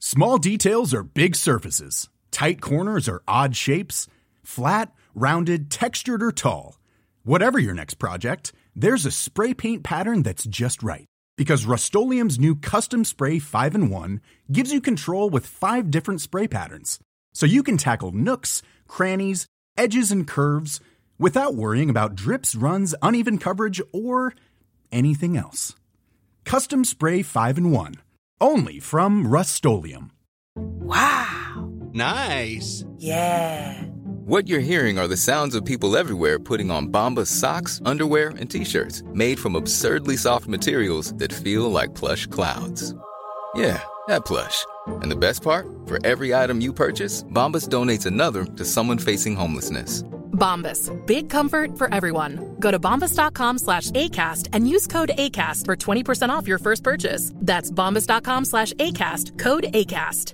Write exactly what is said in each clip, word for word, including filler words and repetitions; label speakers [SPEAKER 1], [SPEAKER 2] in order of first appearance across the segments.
[SPEAKER 1] Small details are big surfaces. Tight corners are odd shapes. Flat, rounded, textured, or tall. Whatever your next project, there's a spray paint pattern that's just right. Because Rust-Oleum's new Custom Spray five in one gives you control with five different spray patterns. So you can tackle nooks, crannies, edges, and curves without worrying about drips, runs, uneven coverage, or anything else. Custom Spray five in one. Only from Rust-Oleum.
[SPEAKER 2] Wow.
[SPEAKER 3] Nice.
[SPEAKER 2] Yeah.
[SPEAKER 4] What you're hearing are the sounds of people everywhere putting on Bombas socks, underwear, and T-shirts made from absurdly soft materials that feel like plush clouds. Yeah, that plush. And the best part? For every item you purchase, Bombas donates another to someone facing homelessness.
[SPEAKER 5] Bombas. Big comfort for everyone. Go to bombas.com slash ACAST and use code ACAST for twenty percent off your first purchase. That's bombas.com slash ACAST. Code ACAST.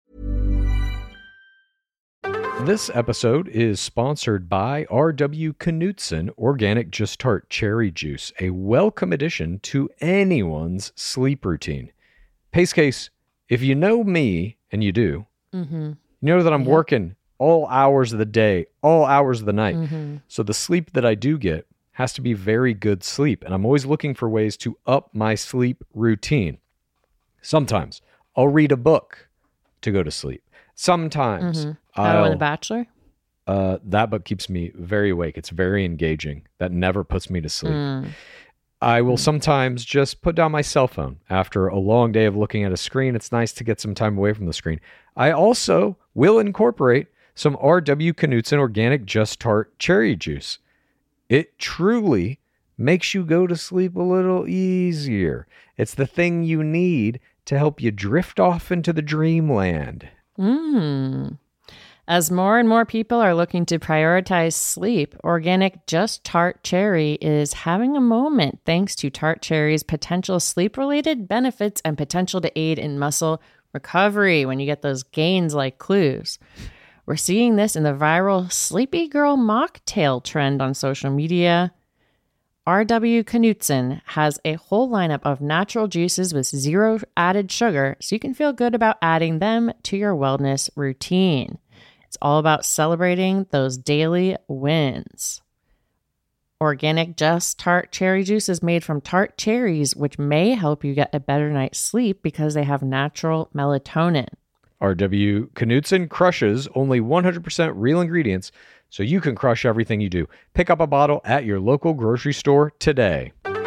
[SPEAKER 6] This episode is sponsored by R W Knudsen Organic Just Tart Cherry Juice, a welcome addition to anyone's sleep routine. Pace Case, if you know me, and you do, mm-hmm. you know that I'm yeah. working all hours of the day, all hours of the night. Mm-hmm. So the sleep that I do get has to be very good sleep. And I'm always looking for ways to up my sleep routine. Sometimes I'll read a book to go to sleep. Sometimes
[SPEAKER 7] mm-hmm.
[SPEAKER 6] I'll...
[SPEAKER 7] Oh, The Bachelor?
[SPEAKER 6] Uh, that book keeps me very awake. It's very engaging. That never puts me to sleep. Mm. I will sometimes just put down my cell phone after a long day of looking at a screen. It's nice to get some time away from the screen. I also will incorporate some R W Knudsen Organic Just Tart Cherry Juice. It truly makes you go to sleep a little easier. It's the thing you need to help you drift off into the dreamland.
[SPEAKER 7] Mm. As more and more people are looking to prioritize sleep, Organic Just Tart Cherry is having a moment thanks to Tart Cherry's potential sleep-related benefits and potential to aid in muscle recovery when you get those gains like clues. We're seeing this in the viral Sleepy Girl mocktail trend on social media. R W Knudsen has a whole lineup of natural juices with zero added sugar, so you can feel good about adding them to your wellness routine. It's all about celebrating those daily wins. Organic Just Tart Cherry Juice is made from tart cherries, which may help you get a better night's sleep because they have natural melatonin.
[SPEAKER 6] R W Knudsen crushes only one hundred percent real ingredients, so you can crush everything you do. Pick up a bottle at your local grocery store today.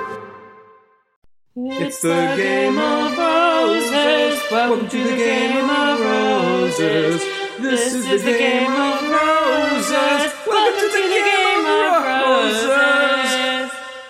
[SPEAKER 2] It's the Game of Roses. Welcome to the Game of Roses. This is the Game of Roses. Welcome to the Game of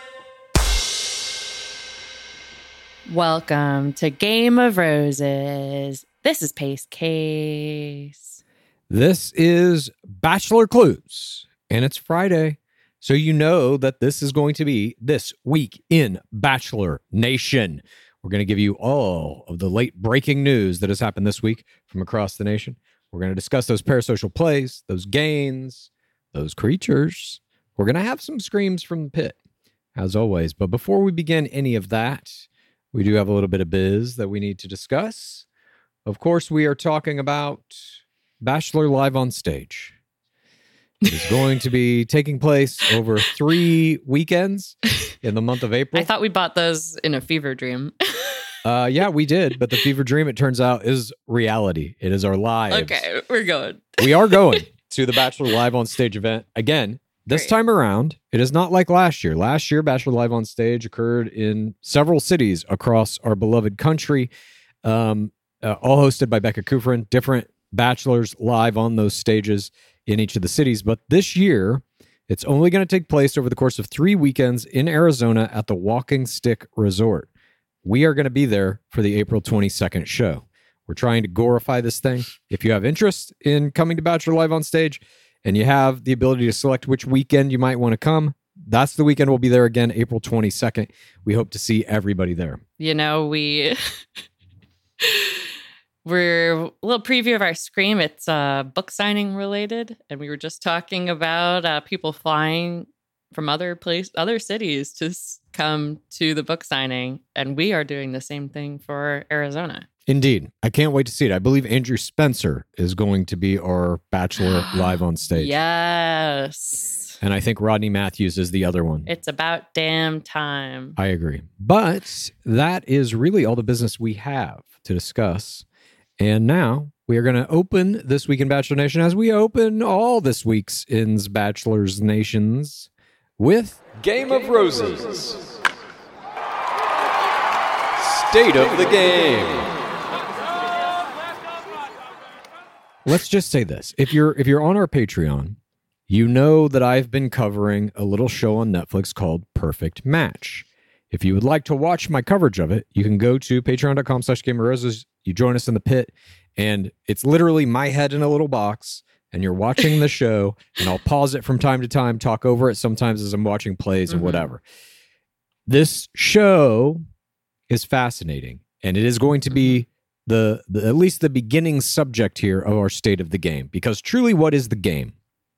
[SPEAKER 2] Roses.
[SPEAKER 7] Welcome to Game of Roses. This is Pace Case.
[SPEAKER 6] This is Bachelor Clues, and it's Friday, so you know that this is going to be This Week in Bachelor Nation. We're going to give you all of the late breaking news that has happened this week from across the nation. We're going to discuss those parasocial plays, those gains, those creatures. We're going to have some screams from the pit, as always. But before we begin any of that, we do have a little bit of biz that we need to discuss. Of course, we are talking about Bachelor Live on Stage. It is going to be taking place over three weekends in the month of April.
[SPEAKER 7] I thought we bought those in a fever dream.
[SPEAKER 6] uh, yeah, we did. But the fever dream, it turns out, is reality. It is our lives.
[SPEAKER 7] Okay, we're going.
[SPEAKER 6] We are going to the Bachelor Live on Stage event. Again, this Great. time around, it is not like last year. Last year, Bachelor Live on Stage occurred in several cities across our beloved country. Um, Uh, all hosted by Becca Kufrin, different bachelors live on those stages in each of the cities. But this year, it's only going to take place over the course of three weekends in Arizona at the Walking Stick Resort. We are going to be there for the April twenty-second show. We're trying to glorify this thing. If you have interest in coming to Bachelor Live on Stage and you have the ability to select which weekend you might want to come, that's the weekend we'll be there again, April twenty-second. We hope to see everybody there.
[SPEAKER 7] You know, we... We're a little preview of our Scream. It's uh, book signing related, and we were just talking about uh, people flying from other place, other cities to s- come to the book signing, and we are doing the same thing for Arizona.
[SPEAKER 6] Indeed. I can't wait to see it. I believe Andrew Spencer is going to be our Bachelor live on stage.
[SPEAKER 7] Yes.
[SPEAKER 6] And I think Rodney Matthews is the other one.
[SPEAKER 7] It's about damn time.
[SPEAKER 6] I agree. But that is really all the business we have to discuss. And now we are going to open This Week in Bachelor Nation, as we open all this week's in Bachelor's Nations, with Game of Roses. State of the game. Let's just say this. If you're if you're on our Patreon, you know that I've been covering a little show on Netflix called Perfect Match. If you would like to watch my coverage of it, you can go to patreon.com slash Game of Roses. You join us in the pit, and it's literally my head in a little box, and you're watching the show, and I'll pause it from time to time, talk over it sometimes as I'm watching plays and
[SPEAKER 7] Mm-hmm.
[SPEAKER 6] whatever. This show is fascinating, and it is going to be the, the at least the beginning subject here of our State of the Game, because truly, what is the game?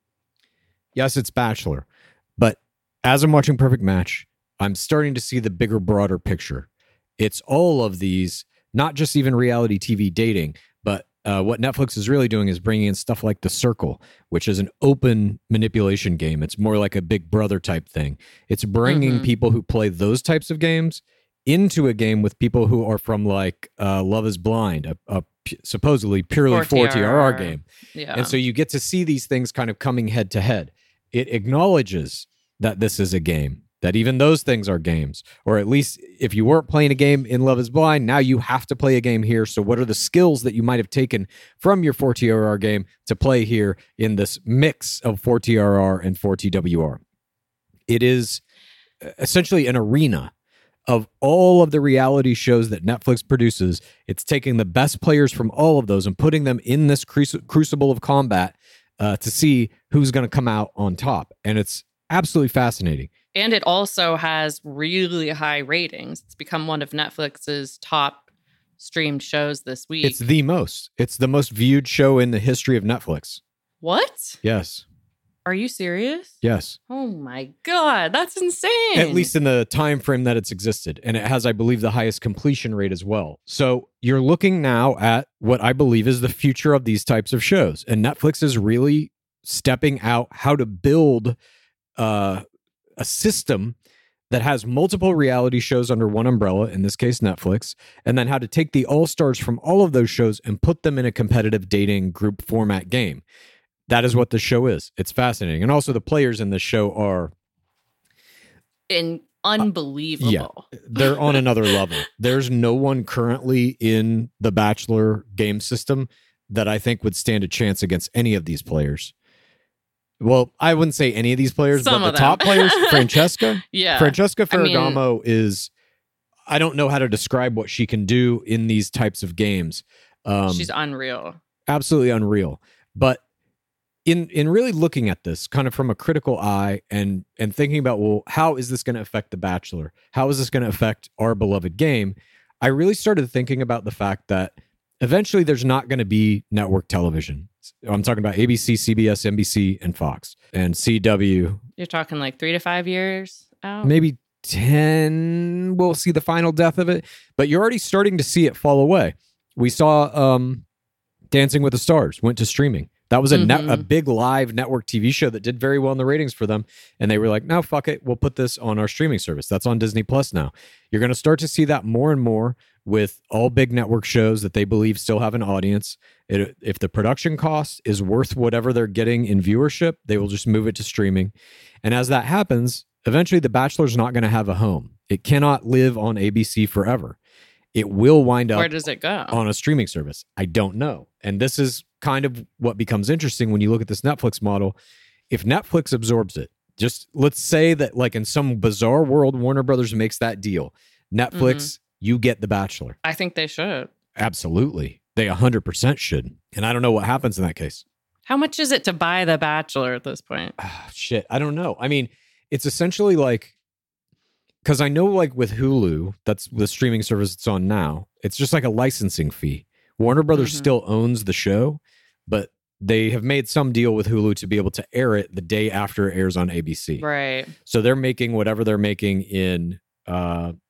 [SPEAKER 6] Yes, it's Bachelor, but as I'm watching Perfect Match, I'm starting to see the bigger, broader picture. It's all of these, not just even reality T V dating, but uh, what Netflix is really doing is bringing in stuff like The Circle, which is an open manipulation game. It's more like a Big Brother type thing. It's bringing
[SPEAKER 7] Mm-hmm.
[SPEAKER 6] people who play those types of games into a game with people who are from like uh, Love is Blind, a, a p- supposedly purely four T R R game.
[SPEAKER 7] Yeah.
[SPEAKER 6] And so you get to see these things kind of coming head to head. It acknowledges that this is a game, that even those things are games. Or at least if you weren't playing a game in Love is Blind, now you have to play a game here. So what are the skills that you might have taken from your four T R R game to play here in this mix of four T R R and four T W R? It is essentially an arena of all of the reality shows that Netflix produces. It's taking the best players from all of those and putting them in this cruci- crucible of combat uh, to see who's going to come out on top. And it's absolutely fascinating.
[SPEAKER 7] And it also has really high ratings. It's become one of Netflix's top streamed shows this week.
[SPEAKER 6] It's the most. It's the most viewed show in the history of Netflix.
[SPEAKER 7] What?
[SPEAKER 6] Yes.
[SPEAKER 7] Are you serious?
[SPEAKER 6] Yes.
[SPEAKER 7] Oh my God, that's insane.
[SPEAKER 6] At least in the time frame that it's existed. And it has, I believe, the highest completion rate as well. So you're looking now at what I believe is the future of these types of shows. And Netflix is really stepping out how to build uh, a system that has multiple reality shows under one umbrella, in this case, Netflix, and then how to take the all-stars from all of those shows and put them in a competitive dating group format game. That is what the show is. It's fascinating. And also the players in this show are...
[SPEAKER 7] In unbelievable.
[SPEAKER 6] Yeah, they're on another level. There's no one currently in the Bachelor game system that I think would stand a chance against any of these players. Well, I wouldn't say any of these players,
[SPEAKER 7] Some
[SPEAKER 6] but
[SPEAKER 7] of
[SPEAKER 6] the top
[SPEAKER 7] them.
[SPEAKER 6] players, Francesca.
[SPEAKER 7] Yeah.
[SPEAKER 6] Francesca
[SPEAKER 7] I mean-
[SPEAKER 6] Ferragamo is... I don't know how to describe what she can do in these types of games. Um,
[SPEAKER 7] She's unreal.
[SPEAKER 6] absolutely unreal. But in in really looking at this kind of from a critical eye and and thinking about, well, how is this going to affect The Bachelor? How is this going to affect our beloved game? I really started thinking about the fact that eventually there's not going to be network television. I'm talking about A B C, C B S, N B C, and Fox, and C W.
[SPEAKER 7] You're talking like three to five years out?
[SPEAKER 6] Maybe ten, we'll see the final death of it. But you're already starting to see it fall away. We saw um, Dancing with the Stars went to streaming. That was a net,
[SPEAKER 7] Mhm.
[SPEAKER 6] a big live network T V show that did very well in the ratings for them. And they were like, no, fuck it. We'll put this on our streaming service. That's on Disney Plus now. You're going to start to see that more and more with all big network shows that they believe still have an audience. It, if the production cost is worth whatever they're getting in viewership, they will just move it to streaming. And as that happens, eventually The Bachelor's not going to have a home. It cannot live on A B C forever. It will wind up
[SPEAKER 7] Where does it go?
[SPEAKER 6] on a streaming service. I don't know. And this is kind of what becomes interesting when you look at this Netflix model. If Netflix absorbs it, just let's say that like in some bizarre world, Warner Brothers makes that deal. Netflix,
[SPEAKER 7] Mhm.
[SPEAKER 6] you get The Bachelor.
[SPEAKER 7] I think they should.
[SPEAKER 6] Absolutely. They one hundred percent should. And I don't know what happens in that case.
[SPEAKER 7] How much is it to buy The Bachelor at this point?
[SPEAKER 6] Ah, shit. I don't know. I mean, it's essentially like, because I know like with Hulu, that's the streaming service it's on now, it's just like a licensing fee. Warner Brothers
[SPEAKER 7] Mhm.
[SPEAKER 6] still owns the show, but they have made some deal with Hulu to be able to air it the day after it airs on A B C.
[SPEAKER 7] Right.
[SPEAKER 6] So they're making whatever they're making in uh,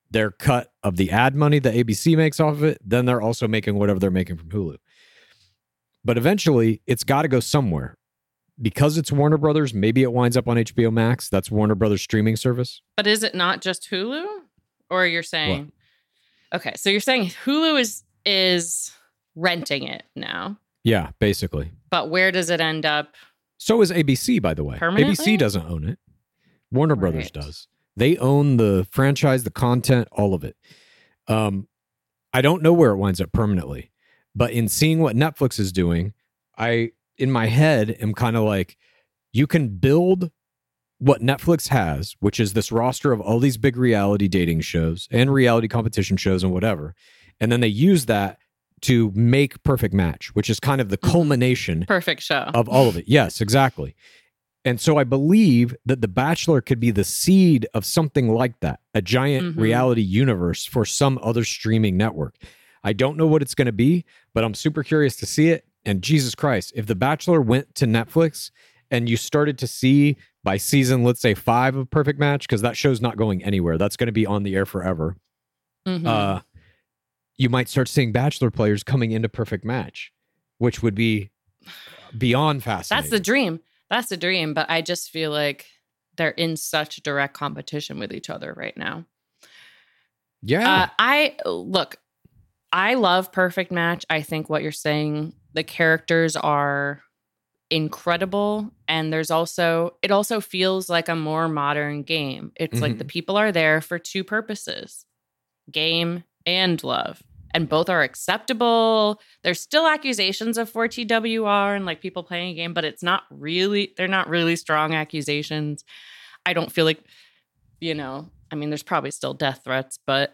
[SPEAKER 6] their cut of the ad money that A B C makes off of it, then they're also making whatever they're making from Hulu. But eventually, it's got to go somewhere. Because it's Warner Brothers, maybe it winds up on H B O Max. That's Warner Brothers streaming service.
[SPEAKER 7] But is it not just Hulu? Or you're saying... What? Okay, so you're saying Hulu is is renting it now.
[SPEAKER 6] Yeah, basically.
[SPEAKER 7] But where does it end up?
[SPEAKER 6] So is A B C, by the way.
[SPEAKER 7] Permanently?
[SPEAKER 6] A B C doesn't own it. Warner
[SPEAKER 7] Right.
[SPEAKER 6] Brothers does. They own the franchise, the content, all of it. Um, I don't know where it winds up permanently. But in seeing what Netflix is doing, I... in my head, am kind of like, you can build what Netflix has, which is this roster of all these big reality dating shows and reality competition shows and whatever. And then they use that to make Perfect Match, which is kind of the culmination
[SPEAKER 7] Perfect show.
[SPEAKER 6] of all of it. Yes, exactly. And so I believe that The Bachelor could be the seed of something like that, a giant
[SPEAKER 7] Mhm.
[SPEAKER 6] reality universe for some other streaming network. I don't know what it's going to be, but I'm super curious to see it. And Jesus Christ, if The Bachelor went to Netflix and you started to see by season, let's say five of Perfect Match, because that show's not going anywhere. That's going to be on the air forever.
[SPEAKER 7] Mhm.
[SPEAKER 6] Uh, you might start seeing Bachelor players coming into Perfect Match, which would be beyond fascinating.
[SPEAKER 7] That's the dream. That's the dream. But I just feel like they're in such direct competition with each other right now.
[SPEAKER 6] Yeah.
[SPEAKER 7] Uh, I look, I love Perfect Match. I think what you're saying, the characters are incredible. And there's also, it also feels like a more modern game. It's like
[SPEAKER 6] Mhm.
[SPEAKER 7] the people are there for two purposes, game and love. And both are acceptable. There's still accusations of four T W R and like people playing a game, but it's not really, they're not really strong accusations. I don't feel like, you know, I mean, there's probably still death threats, but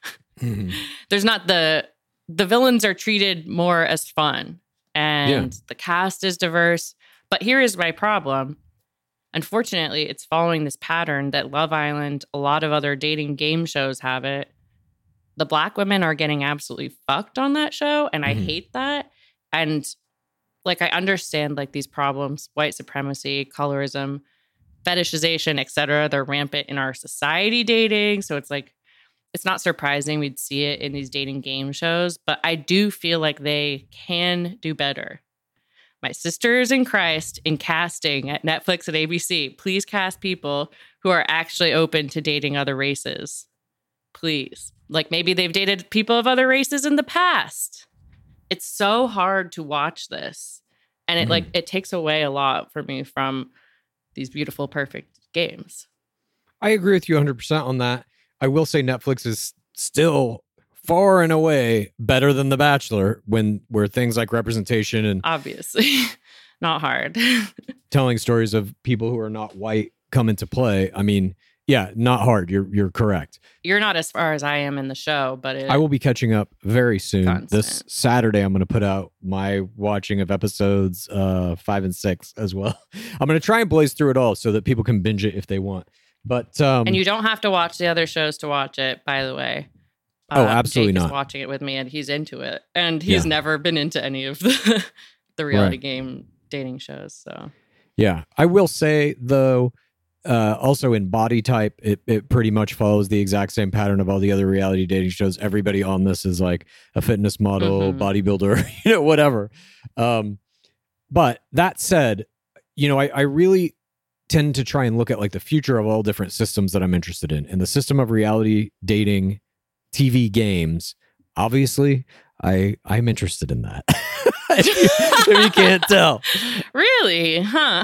[SPEAKER 6] Mhm.
[SPEAKER 7] there's not the, the villains are treated more as fun and
[SPEAKER 6] Yeah.
[SPEAKER 7] the cast is diverse. But here is my problem. Unfortunately, it's following this pattern that Love Island, a lot of other dating game shows have it. The Black women are getting absolutely fucked on that show, and I
[SPEAKER 6] Mhm.
[SPEAKER 7] hate that. And like, I understand like these problems, white supremacy, colorism, fetishization, et cetera. They're rampant in our society dating. So it's like, it's not surprising we'd see it in these dating game shows, but I do feel like they can do better. My sisters in Christ in casting at Netflix and A B C, please cast people who are actually open to dating other races. Please. Like maybe they've dated people of other races in the past. It's so hard to watch this. And it
[SPEAKER 6] Mhm.
[SPEAKER 7] like it takes away a lot for me from these beautiful, perfect games.
[SPEAKER 6] I agree with you one hundred percent on that. I will say Netflix is still far and away better than The Bachelor when where things like representation and
[SPEAKER 7] Obviously. Not hard.
[SPEAKER 6] telling stories of people who are not white come into play. I mean, yeah, not hard. You're you're correct.
[SPEAKER 7] You're not as far as I am in the show, but it,
[SPEAKER 6] I will be catching up very soon. This
[SPEAKER 7] Constant.
[SPEAKER 6] Saturday, I'm going to put out my watching of episodes uh, five and six as well. I'm going to try and blaze through it all so that people can binge it if they want. But um,
[SPEAKER 7] and you don't have to watch the other shows to watch it, by the way.
[SPEAKER 6] Oh, absolutely
[SPEAKER 7] Jake
[SPEAKER 6] not.
[SPEAKER 7] is watching it with me, and he's into it. And he's
[SPEAKER 6] Yeah.
[SPEAKER 7] never been into any of the, the reality
[SPEAKER 6] Right.
[SPEAKER 7] game dating shows. So
[SPEAKER 6] yeah, I will say though, uh, also in Body Type, it it pretty much follows the exact same pattern of all the other reality dating shows. Everybody on this is like a fitness model,
[SPEAKER 7] Mhm.
[SPEAKER 6] bodybuilder, you know, whatever. Um, but that said, you know, I, I really tend to try and look at like the future of all different systems that I'm interested in. And the system of reality dating T V games, obviously, I I'm interested in that. if, you, if you can't tell.
[SPEAKER 7] really, huh?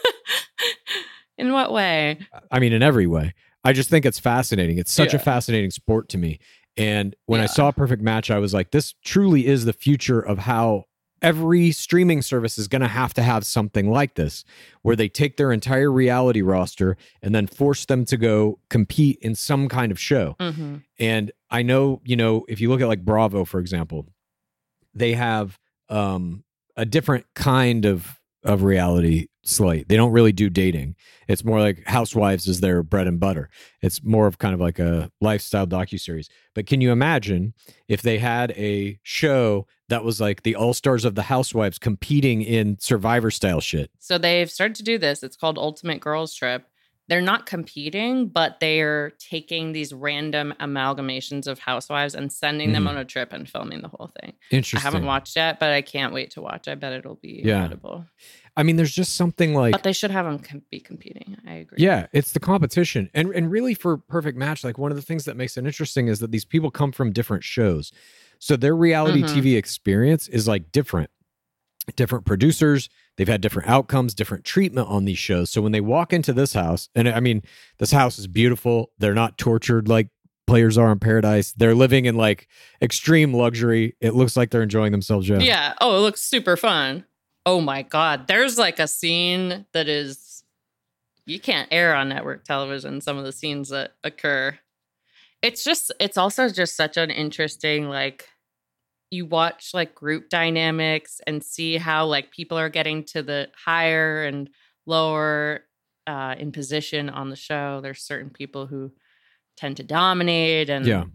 [SPEAKER 7] In what way?
[SPEAKER 6] I mean, in every way. I just think it's fascinating. It's such a
[SPEAKER 7] Yeah.
[SPEAKER 6] fascinating sport to me. And when I
[SPEAKER 7] Yeah.
[SPEAKER 6] saw Perfect Match, I was like, this truly is the future of how every streaming service is going to have to have something like this, where they take their entire reality roster and then force them to go compete in some kind of show.
[SPEAKER 7] Mm-hmm.
[SPEAKER 6] And I know, you know, if you look at like Bravo, for example, they have um, a different kind of of reality slate. They don't really do dating. It's more like Housewives is their bread and butter. It's more of kind of like a lifestyle docuseries. But can you imagine if they had a show that was like the all-stars of the Housewives competing in Survivor style shit?
[SPEAKER 7] So they've started to do this. It's called Ultimate Girls Trip. they're not competing, but they're taking these random amalgamations of housewives and sending mm. them on a trip and filming the whole thing.
[SPEAKER 6] Interesting.
[SPEAKER 7] I haven't watched yet, but I can't wait to watch. I bet it'll be
[SPEAKER 6] yeah.
[SPEAKER 7] incredible.
[SPEAKER 6] I mean, there's just something like...
[SPEAKER 7] But they should have them com- be competing. I agree.
[SPEAKER 6] Yeah, it's the competition. And and really for Perfect Match, like one of the things that makes it interesting is that these people come from different shows. So their reality mm-hmm. T V experience is like different. Different producers, they've had different outcomes, different treatment on these shows. So when they walk into this house, and I mean, this house is beautiful. They're not tortured like players are in Paradise. They're living in like extreme luxury. It looks like they're enjoying themselves. Yeah.
[SPEAKER 7] Yeah. Oh, it looks super fun. Oh my God. There's like a scene that is, you can't air on network television, some of the scenes that occur. It's just, it's also just such an interesting, like, you watch like group dynamics and see how like people are getting to the higher and lower uh, in position on the show. There's certain people who tend to dominate and
[SPEAKER 6] yeah,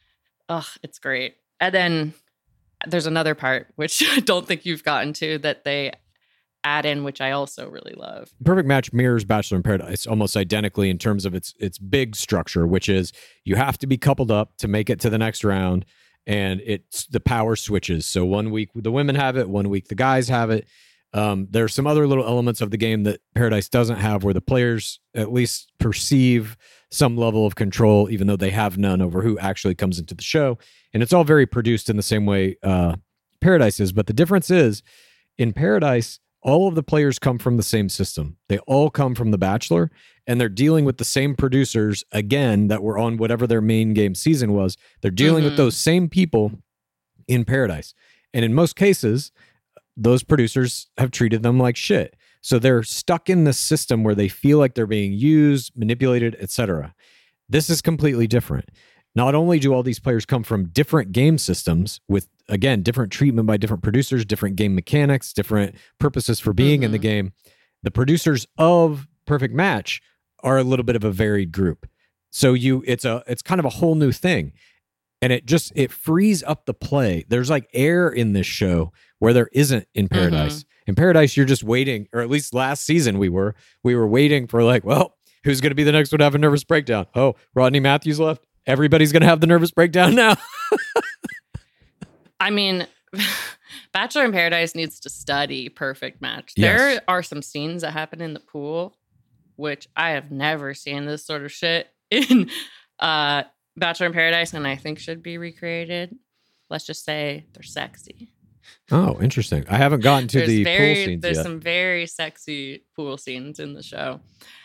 [SPEAKER 7] oh, it's great. And then there's another part, which I don't think you've gotten to, that they add in, which I also really love.
[SPEAKER 6] Perfect Match mirrors Bachelor in Paradise almost identically in terms of its its big structure, which is you have to be coupled up to make it to the next round. And it's the power switches. So one week the women have it, one week the guys have it. Um, there are some other little elements of the game that Paradise doesn't have where the players at least perceive some level of control, even though they have none over who actually comes into the show. And it's all very produced in the same way uh, Paradise is. But the difference is in Paradise, all of the players come from the same system. They all come from The Bachelor, and they're dealing with the same producers, again, that were on whatever their main game season was. They're dealing mm-hmm. with those same people in Paradise. And in most cases, those producers have treated them like shit. So they're stuck in this system where they feel like they're being used, manipulated, et cetera. This is completely different. Not only do all these players come from different game systems with, again, different treatment by different producers, different game mechanics, different purposes for being mm-hmm. in the game, the producers of Perfect Match are a little bit of a varied group. So you, it's a, it's kind of a whole new thing. And it just, it frees up the play. There's like air in this show where there isn't in Paradise. Mm-hmm. In Paradise, you're just waiting, or at least last season we were, we were waiting for like, well, who's going to be the next one to have a nervous breakdown? Oh, Rodney Matthews left. Everybody's going to have the nervous breakdown now.
[SPEAKER 7] I mean, Bachelor in Paradise needs to study Perfect Match.
[SPEAKER 6] Yes.
[SPEAKER 7] There are some scenes that happen in the pool, which I have never seen this sort of shit in uh, Bachelor in Paradise, and I think should be recreated. Let's just say they're sexy.
[SPEAKER 6] Oh, interesting. I haven't gotten to
[SPEAKER 7] there's
[SPEAKER 6] the
[SPEAKER 7] very,
[SPEAKER 6] pool scenes
[SPEAKER 7] There's
[SPEAKER 6] yet.
[SPEAKER 7] some very sexy pool scenes in the show.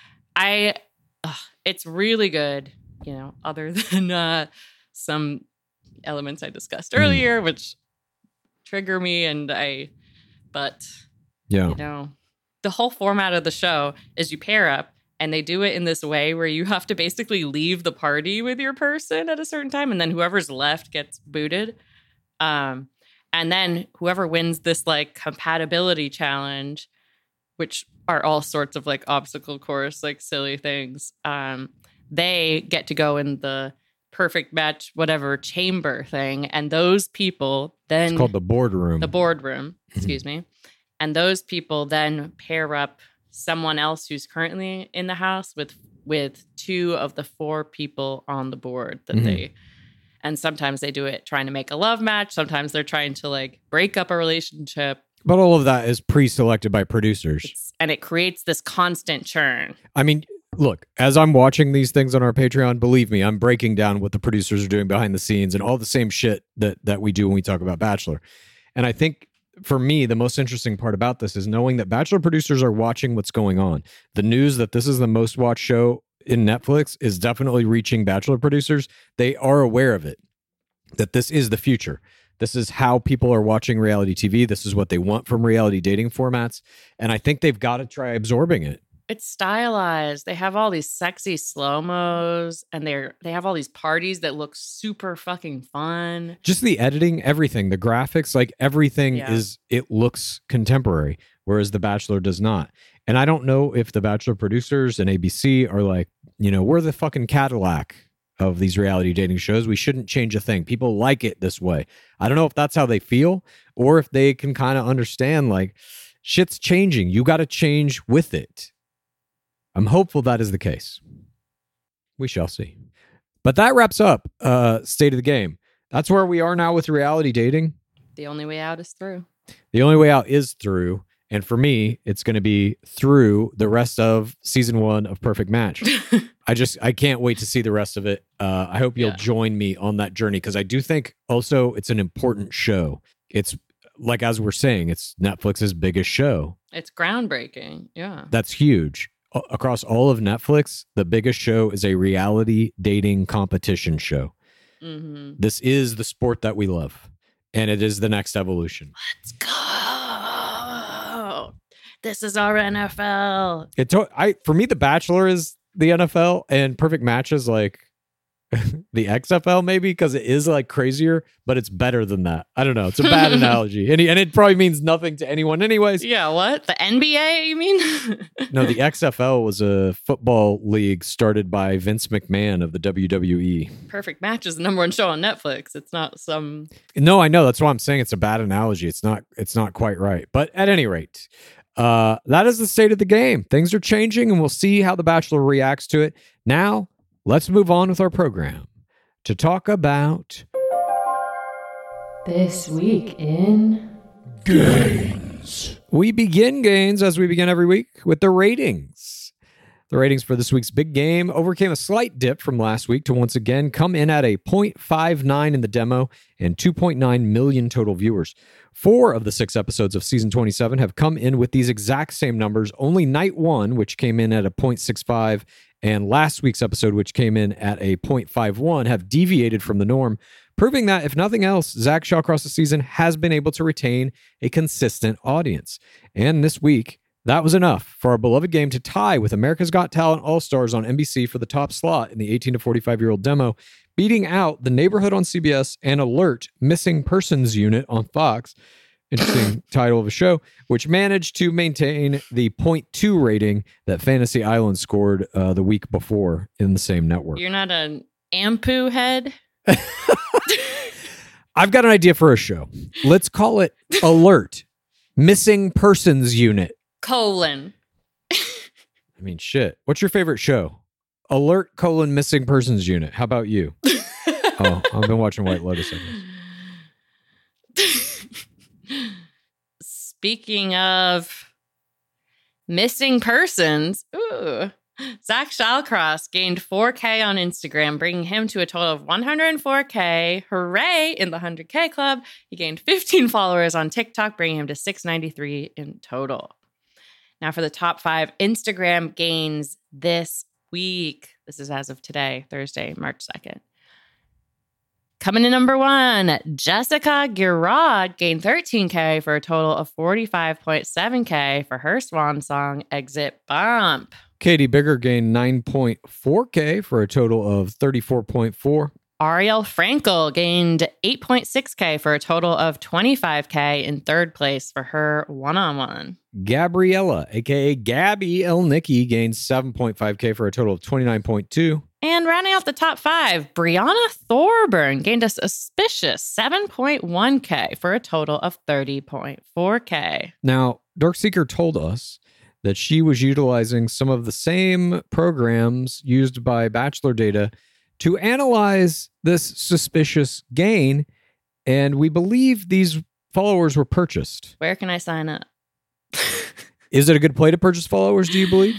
[SPEAKER 7] I, ugh, it's really good. You know, other than uh, some elements I discussed earlier, mm. which trigger me, and I, but
[SPEAKER 6] yeah,
[SPEAKER 7] you know, the whole format of the show is you pair up, and they do it in this way where you have to basically leave the party with your person at a certain time, and then whoever's left gets booted. Um, and then whoever wins this like compatibility challenge, which are all sorts of like obstacle course, like silly things. Um, they get to go in the Perfect Match, whatever chamber thing. And those people then...
[SPEAKER 6] It's called the boardroom.
[SPEAKER 7] The boardroom, excuse me. And those people then pair up someone else who's currently in the house with with two of the four people on the board that mm-hmm. they... And sometimes they do it trying to make a love match. Sometimes they're trying to like break up a relationship.
[SPEAKER 6] But all of that is pre-selected by producers.
[SPEAKER 7] It's, and it creates this constant churn.
[SPEAKER 6] I mean... Look, as I'm watching these things on our Patreon, believe me, I'm breaking down what the producers are doing behind the scenes and all the same shit that that we do when we talk about Bachelor. And I think for me, the most interesting part about this is knowing that Bachelor producers are watching what's going on. The news that this is the most watched show in Netflix is definitely reaching Bachelor producers. They are aware of it, that this is the future. This is how people are watching reality T V. This is what they want from reality dating formats. And I think they've got to try absorbing it.
[SPEAKER 7] It's stylized. They have all these sexy slow-mos, and they're they have all these parties that look super fucking fun.
[SPEAKER 6] Just the editing, everything, the graphics, like everything yeah. is, it looks contemporary, whereas The Bachelor does not. And I don't know if The Bachelor producers and A B C are like, you know, we're the fucking Cadillac of these reality dating shows. We shouldn't change a thing. People like it this way. I don't know if that's how they feel, or if they can kind of understand like, shit's changing. You got to change with it. I'm hopeful that is the case. We shall see. But that wraps up uh, State of the Game. That's where we are now with reality dating.
[SPEAKER 7] The only way out is through.
[SPEAKER 6] The only way out is through. And for me, it's going to be through the rest of season one of Perfect Match. I just, I can't wait to see the rest of it. Uh, I hope you'll
[SPEAKER 7] Yeah.
[SPEAKER 6] join me on that journey because I do think also it's an important show. It's like, as we're saying, it's Netflix's biggest show.
[SPEAKER 7] It's groundbreaking. Yeah.
[SPEAKER 6] That's huge. A- across all of Netflix, the biggest show is a reality dating competition show.
[SPEAKER 7] Mm-hmm.
[SPEAKER 6] This is the sport that we love, and it is the next evolution.
[SPEAKER 7] Let's go. This is our N F L.
[SPEAKER 6] It to- I for me, The Bachelor is the N F L, and Perfect Match is like the X F L, maybe because it is like crazier, but it's better than that. I don't know. It's a bad analogy, and, and it probably means nothing to anyone, anyways.
[SPEAKER 7] Yeah, what? The N B A, you mean?
[SPEAKER 6] No, the X F L was a football league started by Vince McMahon of the W W E.
[SPEAKER 7] Perfect Match is the number one show on Netflix. It's not some...
[SPEAKER 6] No, I know. That's why I'm saying it's a bad analogy. It's not. It's not quite right. But at any rate, uh, that is the state of the game. Things are changing, and we'll see how The Bachelor reacts to it. Now, let's move on with our program to talk about
[SPEAKER 7] This Week in...
[SPEAKER 6] Gains. We begin Gains as we begin every week with the ratings. The ratings for this week's big game overcame a slight dip from last week to once again come in at a point five nine in the demo and two point nine million total viewers. Four of the six episodes of season twenty-seven have come in with these exact same numbers. Only night one, which came in at a point six five, and last week's episode, which came in at a point five one, have deviated from the norm, proving that, if nothing else, Zach Shawcross this season has been able to retain a consistent audience. And this week, that was enough for our beloved game to tie with America's Got Talent All-Stars on N B C for the top slot in the eighteen to forty-five-year-old demo, beating out The Neighborhood on C B S and Alert Missing Persons Unit on Fox. Interesting title of a show, which managed to maintain the point two rating that Fantasy Island scored uh, the week before in the same network.
[SPEAKER 7] You're not an Ampu head?
[SPEAKER 6] I've got an idea for a show. Let's call it Alert Missing Persons Unit.
[SPEAKER 7] Colon.
[SPEAKER 6] I mean, shit. What's your favorite show? Alert colon Missing Persons Unit. How about you? Oh, I've been watching White Lotus.
[SPEAKER 7] Speaking of missing persons, ooh, Zach Shawcross gained four K on Instagram, bringing him to a total of one hundred four K. Hooray in the one hundred K club. He gained fifteen followers on TikTok, bringing him to six ninety-three in total. Now for the top five Instagram gains this week. This is as of today, Thursday, March second. Coming in number one, Jessica Girard gained thirteen K for a total of forty-five point seven K for her swan song, Exit Bump.
[SPEAKER 6] Katie Bigger gained nine point four K for a total of thirty-four point four.
[SPEAKER 7] Ariel Frankel gained eight point six K for a total of twenty-five K in third place for her one-on-one.
[SPEAKER 6] Gabriella, a k a. Gabby L. Nicky, gained seven point five K for a total of twenty-nine point two.
[SPEAKER 7] And rounding out the top five, Brianna Thorburn gained a suspicious seven point one K for a total of thirty point four K.
[SPEAKER 6] Now, Darkseeker told us that she was utilizing some of the same programs used by Bachelor Data to analyze this suspicious gain, and we believe these followers were purchased.
[SPEAKER 7] Where can I sign up?
[SPEAKER 6] Is it a good play to purchase followers, do you believe?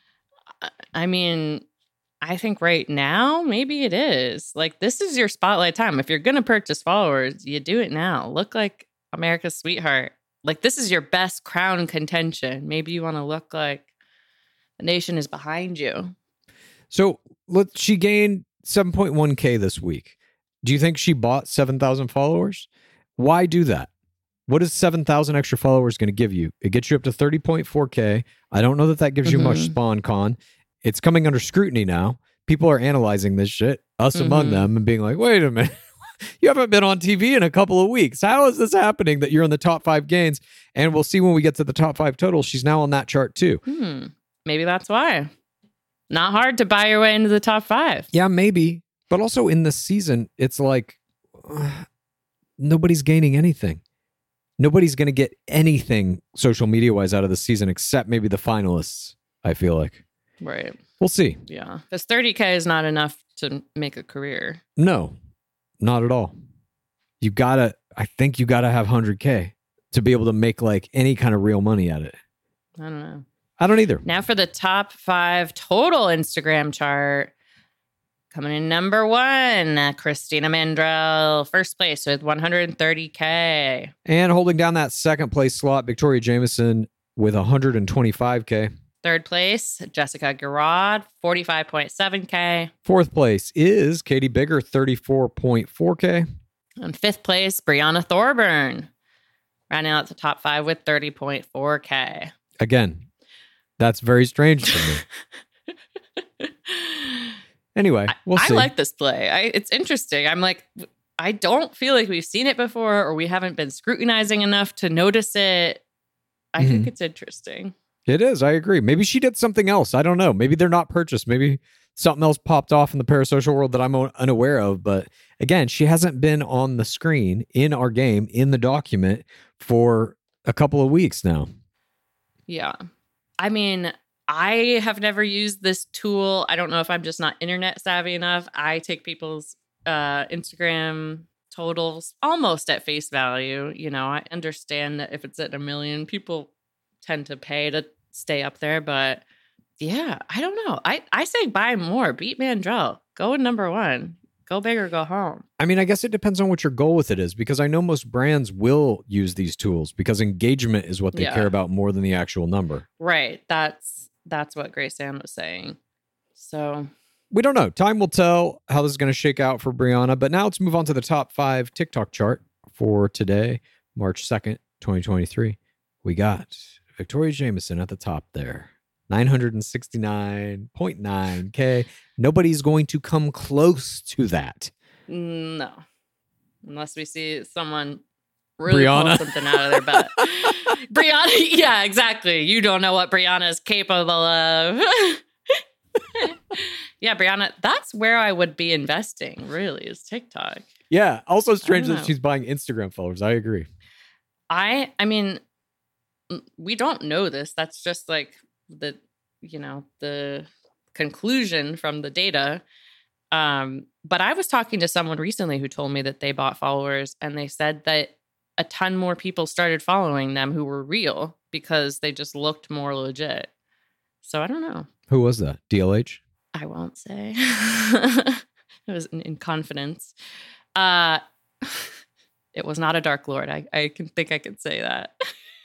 [SPEAKER 7] I mean, I think right now, maybe it is. Like, this is your spotlight time. If you're going to purchase followers, you do it now. Look like America's sweetheart. Like, this is your best crown contention. Maybe you want to look like the nation is behind you.
[SPEAKER 6] So let she gained seven point one K this week. Do you think she bought seven thousand followers? Why do that? What is seven thousand extra followers going to give you? It gets you up to thirty point four K. I don't know that that gives you
[SPEAKER 7] Mm-hmm.
[SPEAKER 6] much spawn con. It's coming under scrutiny now. People are analyzing this shit, us
[SPEAKER 7] Mm-hmm.
[SPEAKER 6] among them, and being like, wait a minute. You haven't been on T V in a couple of weeks. How is this happening that you're in the top five gains? And we'll see when we get to the top five total. She's now on that chart too.
[SPEAKER 7] Hmm. Maybe that's why. Not hard to buy your way into the top five.
[SPEAKER 6] Yeah, maybe. But also in this season, it's like uh, nobody's gaining anything. Nobody's going to get anything social media wise out of the season except maybe the finalists, I feel like.
[SPEAKER 7] Right.
[SPEAKER 6] We'll see.
[SPEAKER 7] Yeah. Because thirty K is not enough to make a career.
[SPEAKER 6] No, not at all. You gotta, I think you gotta have one hundred K to be able to make like any kind of real money at it.
[SPEAKER 7] I don't know.
[SPEAKER 6] I don't either.
[SPEAKER 7] Now for the top five total Instagram chart. Coming in number one, Christina Mandrell, first place with one hundred thirty K.
[SPEAKER 6] And holding down that second place slot, Victoria Jameson with one hundred twenty-five K.
[SPEAKER 7] Third place, Jessica Garrod, forty-five point seven K.
[SPEAKER 6] Fourth place is Katie Bigger, thirty-four point four K.
[SPEAKER 7] And fifth place, Brianna Thorburn, rounding out the top five with thirty point four K.
[SPEAKER 6] Again, that's very strange to me. Anyway, we'll
[SPEAKER 7] I,
[SPEAKER 6] see.
[SPEAKER 7] I like this play. I, it's interesting. I'm like, I don't feel like we've seen it before or we haven't been scrutinizing enough to notice it. I mm-hmm. think it's interesting.
[SPEAKER 6] It is. I agree. Maybe she did something else. I don't know. Maybe they're not purchased. Maybe something else popped off in the parasocial world that I'm unaware of. But again, she hasn't been on the screen in our game, in the document for a couple of weeks now.
[SPEAKER 7] Yeah. I mean, I have never used this tool. I don't know if I'm just not internet savvy enough. I take people's uh, Instagram totals almost at face value. You know, I understand that if it's at a million, people tend to pay to stay up there. But yeah, I don't know. I, I say buy more. Beat Mandrell. Go with number one. Go big or go home.
[SPEAKER 6] I mean, I guess it depends on what your goal with it is, because I know most brands will use these tools because engagement is what they
[SPEAKER 7] yeah.
[SPEAKER 6] care about more than the actual number.
[SPEAKER 7] Right. That's that's what Grace Ann was saying. So
[SPEAKER 6] we don't know. Time will tell how this is going to shake out for Brianna. But now let's move on to the top five TikTok chart for today, March second, twenty twenty-three. We got Victoria Jameson at the top there. nine hundred sixty-nine point nine K. Nobody's going to come close to that.
[SPEAKER 7] No. Unless we see someone really
[SPEAKER 6] Brianna.
[SPEAKER 7] pull something out of their butt. Brianna, yeah, exactly. You don't know what Brianna is capable of. Yeah, Brianna, that's where I would be investing, really, is TikTok.
[SPEAKER 6] Yeah. Also strange that
[SPEAKER 7] know.
[SPEAKER 6] she's buying Instagram followers. I agree.
[SPEAKER 7] I, I mean, we don't know this. That's just like the, you know, the conclusion from the data. Um, but I was talking to someone recently who told me that they bought followers, and they said that a ton more people started following them who were real because they just looked more legit. So I don't know.
[SPEAKER 6] Who was that? D L H?
[SPEAKER 7] I won't say. It was in, in confidence. Uh, it was not a Dark Lord. I, I can think I can say that.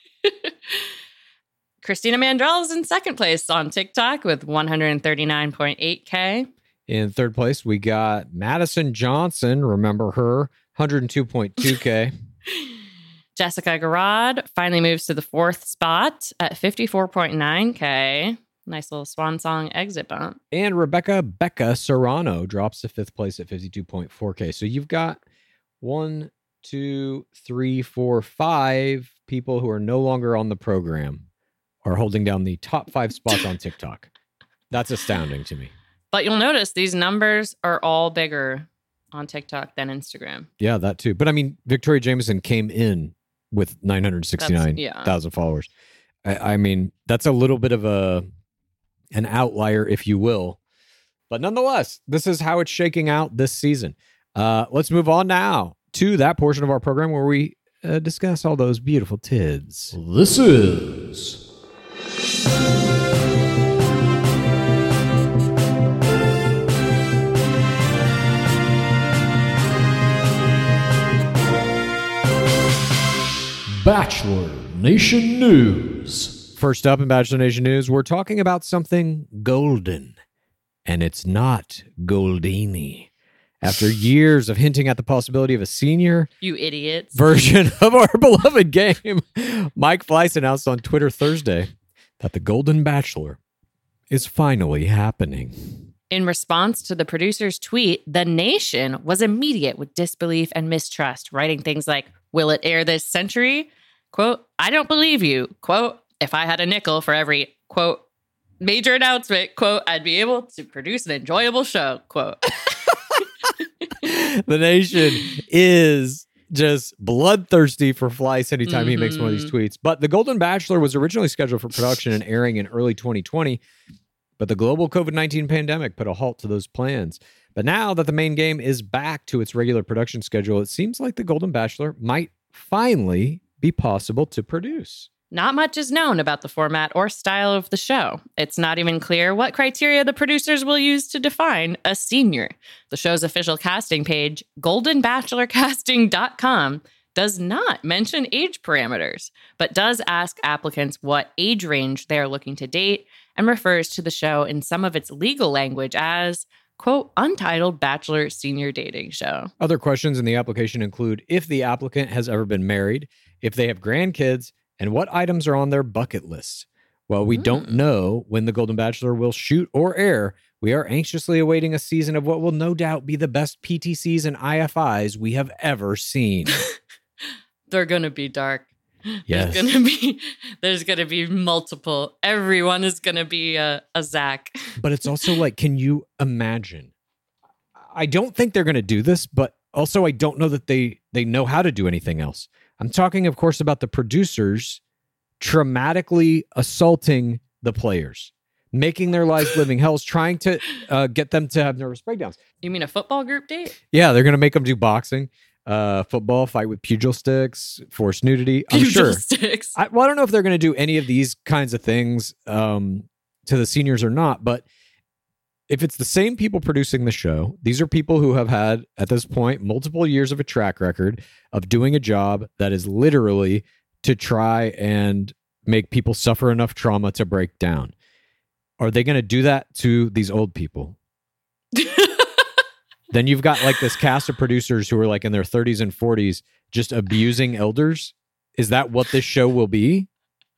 [SPEAKER 7] Christina Mandrell is in second place on TikTok with one hundred thirty-nine point eight K.
[SPEAKER 6] In third place, we got Madison Johnson. Remember her, one hundred two point two K.
[SPEAKER 7] Jessica Garrod finally moves to the fourth spot at fifty-four point nine K. Nice little swan song exit bump.
[SPEAKER 6] And Rebecca Becca Serrano drops to fifth place at fifty-two point four K. So you've got one, two, three, four, five people who are no longer on the program are holding down the top five spots on TikTok. That's astounding to me.
[SPEAKER 7] But you'll notice these numbers are all bigger on TikTok than Instagram.
[SPEAKER 6] Yeah, that too. But I mean, Victoria Jameson came in with nine hundred sixty-nine thousand yeah. followers. I, I mean, that's a little bit of a an outlier, if you will. But nonetheless, this is how it's shaking out this season. Uh, let's move on now to that portion of our program where we uh, discuss all those beautiful tids.
[SPEAKER 2] This is... Bachelor Nation News.
[SPEAKER 6] First up in Bachelor Nation News, we're talking about something golden, and it's not Goldini. After years of hinting at the possibility of a senior
[SPEAKER 7] you idiots
[SPEAKER 6] version of our beloved game, Mike Fleiss announced on Twitter Thursday that the Golden Bachelor is finally happening.
[SPEAKER 7] In response to the producer's tweet, the nation was immediate with disbelief and mistrust, writing things like, "Will it air this century?" Quote, "I don't believe you." Quote, "If I had a nickel for every," quote, "major announcement," quote, "I'd be able to produce an enjoyable show," quote.
[SPEAKER 6] The nation is just bloodthirsty for Fleiss anytime
[SPEAKER 7] mm-hmm.
[SPEAKER 6] he makes one of these tweets. But The Golden Bachelor was originally scheduled for production and airing in early twenty twenty. but the global COVID nineteen pandemic put a halt to those plans. But now that the main game is back to its regular production schedule, it seems like The Golden Bachelor might finally be possible to produce.
[SPEAKER 7] Not much is known about the format or style of the show. It's not even clear what criteria the producers will use to define a senior. The show's official casting page, golden bachelor casting dot com, does not mention age parameters, but does ask applicants what age range they are looking to date and refers to the show in some of its legal language as, quote, untitled bachelor senior dating show.
[SPEAKER 6] Other questions in the application include if the applicant has ever been married, if they have grandkids, and what items are on their bucket list. While we mm. don't know when The Golden Bachelor will shoot or air, we are anxiously awaiting a season of what will no doubt be the best P T Cs and I F Is we have ever seen.
[SPEAKER 7] They're going to be dark.
[SPEAKER 6] Yes.
[SPEAKER 7] There's going to be there's going to be multiple. Everyone is going to be a, a Zach.
[SPEAKER 6] But it's also like, can you imagine? I don't think they're going to do this, but also I don't know that they they know how to do anything else. I'm talking, of course, about the producers traumatically assaulting the players, making their lives living hells, trying to uh, get them to have nervous breakdowns.
[SPEAKER 7] You mean a football group date?
[SPEAKER 6] Yeah, they're going to make them do boxing, uh, football, fight with pugil sticks, forced nudity. I'm
[SPEAKER 7] Pugil
[SPEAKER 6] sure.
[SPEAKER 7] sticks.
[SPEAKER 6] I, well, I don't know if they're going to do any of these kinds of things um, to the seniors or not, but if it's the same people producing the show, these are people who have had, at this point, multiple years of a track record of doing a job that is literally to try and make people suffer enough trauma to break down. Are they going to do that to these old people? Then you've got like this cast of producers who are like in their thirties and forties just abusing elders. Is that what this show will be?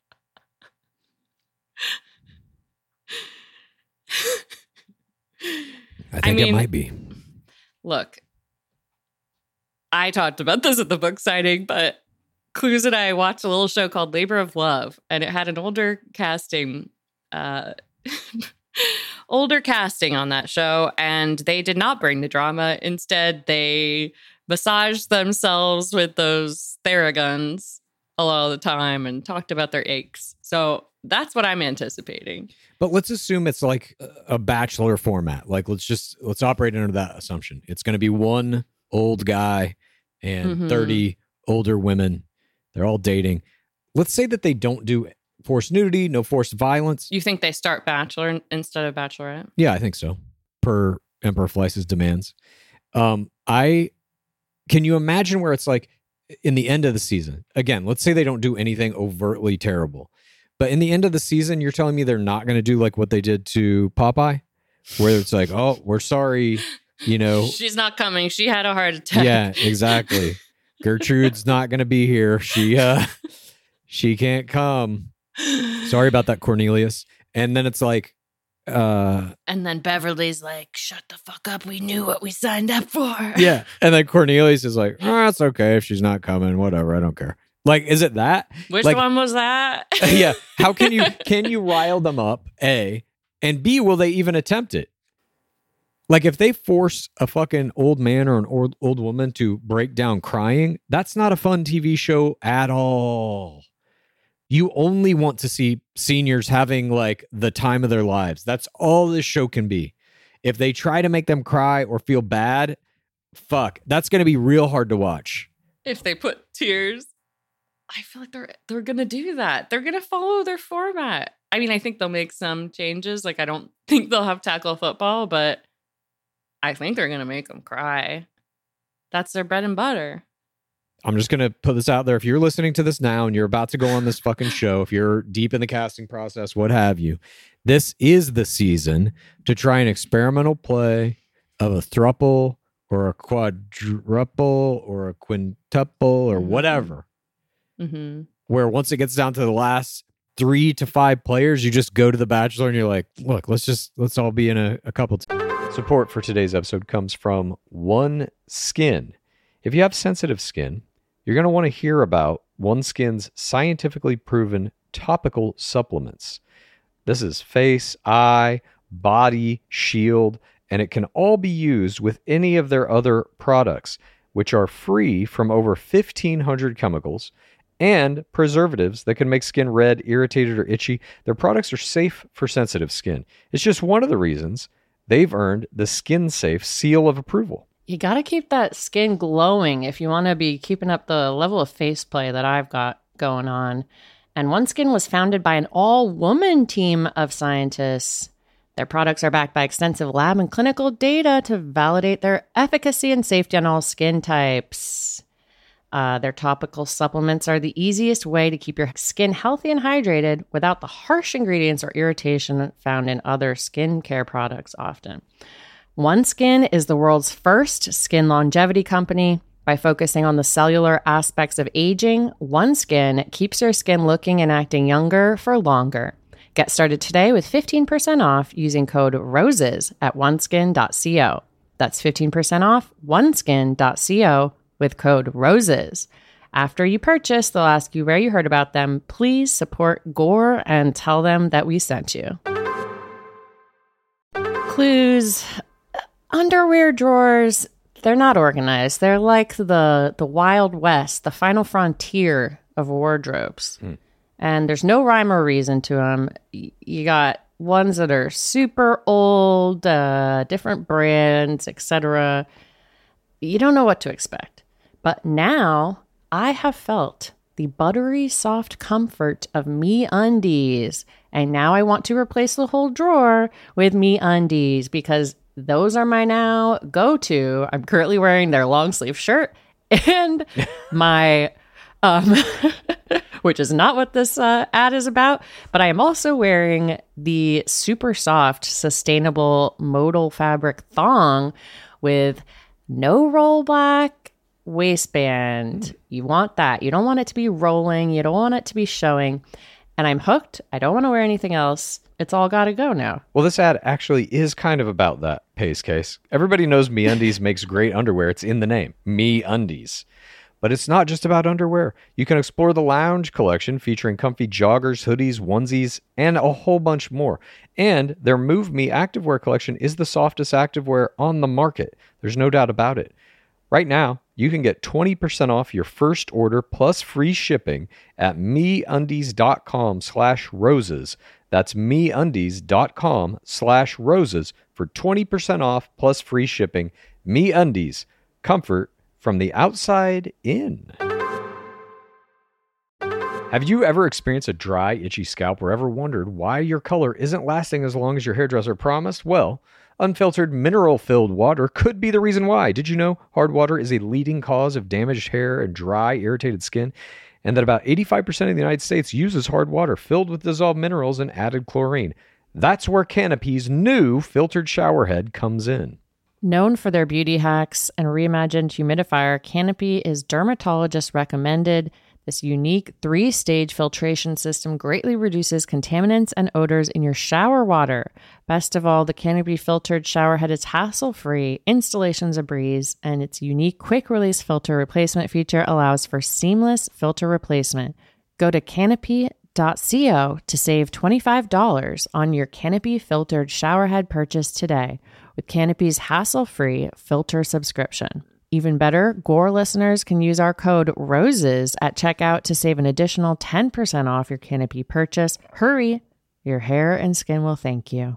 [SPEAKER 6] I think I mean, it might be.
[SPEAKER 7] Look, I talked about this at the book signing, but Clues and I watched a little show called Labor of Love, and it had an older casting, uh, older casting on that show, and they did not bring the drama. Instead, they massaged themselves with those Theraguns a lot of the time and talked about their aches. So that's what I'm anticipating.
[SPEAKER 6] But let's assume it's like a Bachelor format. Like, let's just, let's operate under that assumption. It's going to be one old guy and mm-hmm. thirty older women. They're all dating. Let's say that they don't do forced nudity, no forced violence.
[SPEAKER 7] You think they start Bachelor instead of Bachelorette?
[SPEAKER 6] Yeah, I think so. Per Emperor Fleiss's demands. Um, I, can you imagine where it's like in the end of the season, again, let's say they don't do anything overtly terrible. But in the end of the season, you're telling me they're not going to do like what they did to Popeye, where it's like, oh, we're sorry, you know.
[SPEAKER 7] She's not coming. She had a heart attack.
[SPEAKER 6] Yeah, exactly. Gertrude's not going to be here. She uh, she can't come. Sorry about that, Cornelius. And then it's like. Uh,
[SPEAKER 7] and then Beverly's like, shut the fuck up. We knew what we signed up for.
[SPEAKER 6] Yeah. And then Cornelius is like, oh, it's okay if she's not coming. Whatever. I don't care. Like, is it that?
[SPEAKER 7] Which
[SPEAKER 6] like,
[SPEAKER 7] one was that?
[SPEAKER 6] Yeah. How can you, can you rile them up, A, and B, will they even attempt it? Like, if they force a fucking old man or an old, old woman to break down crying, that's not a fun T V show at all. You only want to see seniors having like the time of their lives. That's all this show can be. If they try to make them cry or feel bad, fuck, that's going to be real hard to watch.
[SPEAKER 7] If they put tears, I feel like they're they're going to do that. They're going to follow their format. I mean, I think they'll make some changes. Like, I don't think they'll have tackle football, but I think they're going to make them cry. That's their bread and butter.
[SPEAKER 6] I'm just going to put this out there. If you're listening to this now and you're about to go on this fucking show, if you're deep in the casting process, what have you, this is the season to try an experimental play of a thruple or a quadruple or a quintuple or whatever.
[SPEAKER 7] Mm-hmm.
[SPEAKER 6] Where once it gets down to the last three to five players, you just go to The Bachelor and you're like, look, let's just, let's all be in a, a couple. T-. Support for today's episode comes from OneSkin. If you have sensitive skin, you're going to want to hear about OneSkin's scientifically proven topical supplements. This is face, eye, body, shield, and it can all be used with any of their other products, which are free from over fifteen hundred chemicals and preservatives that can make skin red, irritated, or itchy. Their products are safe for sensitive skin. It's just one of the reasons they've earned the Skin Safe seal of approval.
[SPEAKER 7] You got to keep that skin glowing if you want to be keeping up the level of face play that I've got going on. And OneSkin was founded by an all-woman team of scientists. Their products are backed by extensive lab and clinical data to validate their efficacy and safety on all skin types. Uh, their topical supplements are the easiest way to keep your skin healthy and hydrated without the harsh ingredients or irritation found in other skincare products often. OneSkin is the world's first skin longevity company. By focusing on the cellular aspects of aging, OneSkin keeps your skin looking and acting younger for longer. Get started today with fifteen percent off using code ROSES at oneskin dot co. That's fifteen percent off oneskin dot co with code ROSES. After you purchase, they'll ask you where you heard about them. Please support Gore and tell them that we sent you. Clues. Underwear drawers, they're not organized. They're like the, the Wild West, the final frontier of wardrobes. Hmm. And there's no rhyme or reason to them. You got ones that are super old, uh, different brands, et cetera. You don't know what to expect. But now I have felt the buttery soft comfort of MeUndies. And now I want to replace the whole drawer with MeUndies because those are my now go-to. I'm currently wearing their long sleeve shirt and my, um, which is not what this uh, ad is about, but I am also wearing the super soft, sustainable modal fabric thong with no rollback waistband. You want that. You don't want it to be rolling. You don't want it to be showing. And I'm hooked. I don't want to wear anything else. It's all got to go now.
[SPEAKER 6] Well, this ad actually is kind of about that, Pace Case. Everybody knows MeUndies makes great underwear. It's in the name, MeUndies. But it's not just about underwear. You can explore the lounge collection featuring comfy joggers, hoodies, onesies, and a whole bunch more. And their Move Me activewear collection is the softest activewear on the market. There's no doubt about it. Right now, you can get twenty percent off your first order plus free shipping at MeUndies.com slash roses. That's MeUndies.com slash roses for twenty percent off plus free shipping. MeUndies, comfort from the outside in. Have you ever experienced a dry, itchy scalp or ever wondered why your color isn't lasting as long as your hairdresser promised? Well, unfiltered, mineral-filled water could be the reason why. Did you know hard water is a leading cause of damaged hair and dry, irritated skin? And that about eighty-five percent of the United States uses hard water filled with dissolved minerals and added chlorine. That's where Canopy's new filtered showerhead comes in.
[SPEAKER 7] Known for their beauty hacks and reimagined humidifier, Canopy is dermatologist recommended. This unique three-stage filtration system greatly reduces contaminants and odors in your shower water. Best of all, the Canopy filtered showerhead is hassle-free, installation's a breeze, and its unique quick-release filter replacement feature allows for seamless filter replacement. Go to canopy dot co to save twenty-five dollars on your Canopy filtered showerhead purchase today with Canopy's hassle-free filter subscription. Even better, Gore listeners can use our code ROSES at checkout to save an additional ten percent off your Canopy purchase. Hurry, your hair and skin will thank you.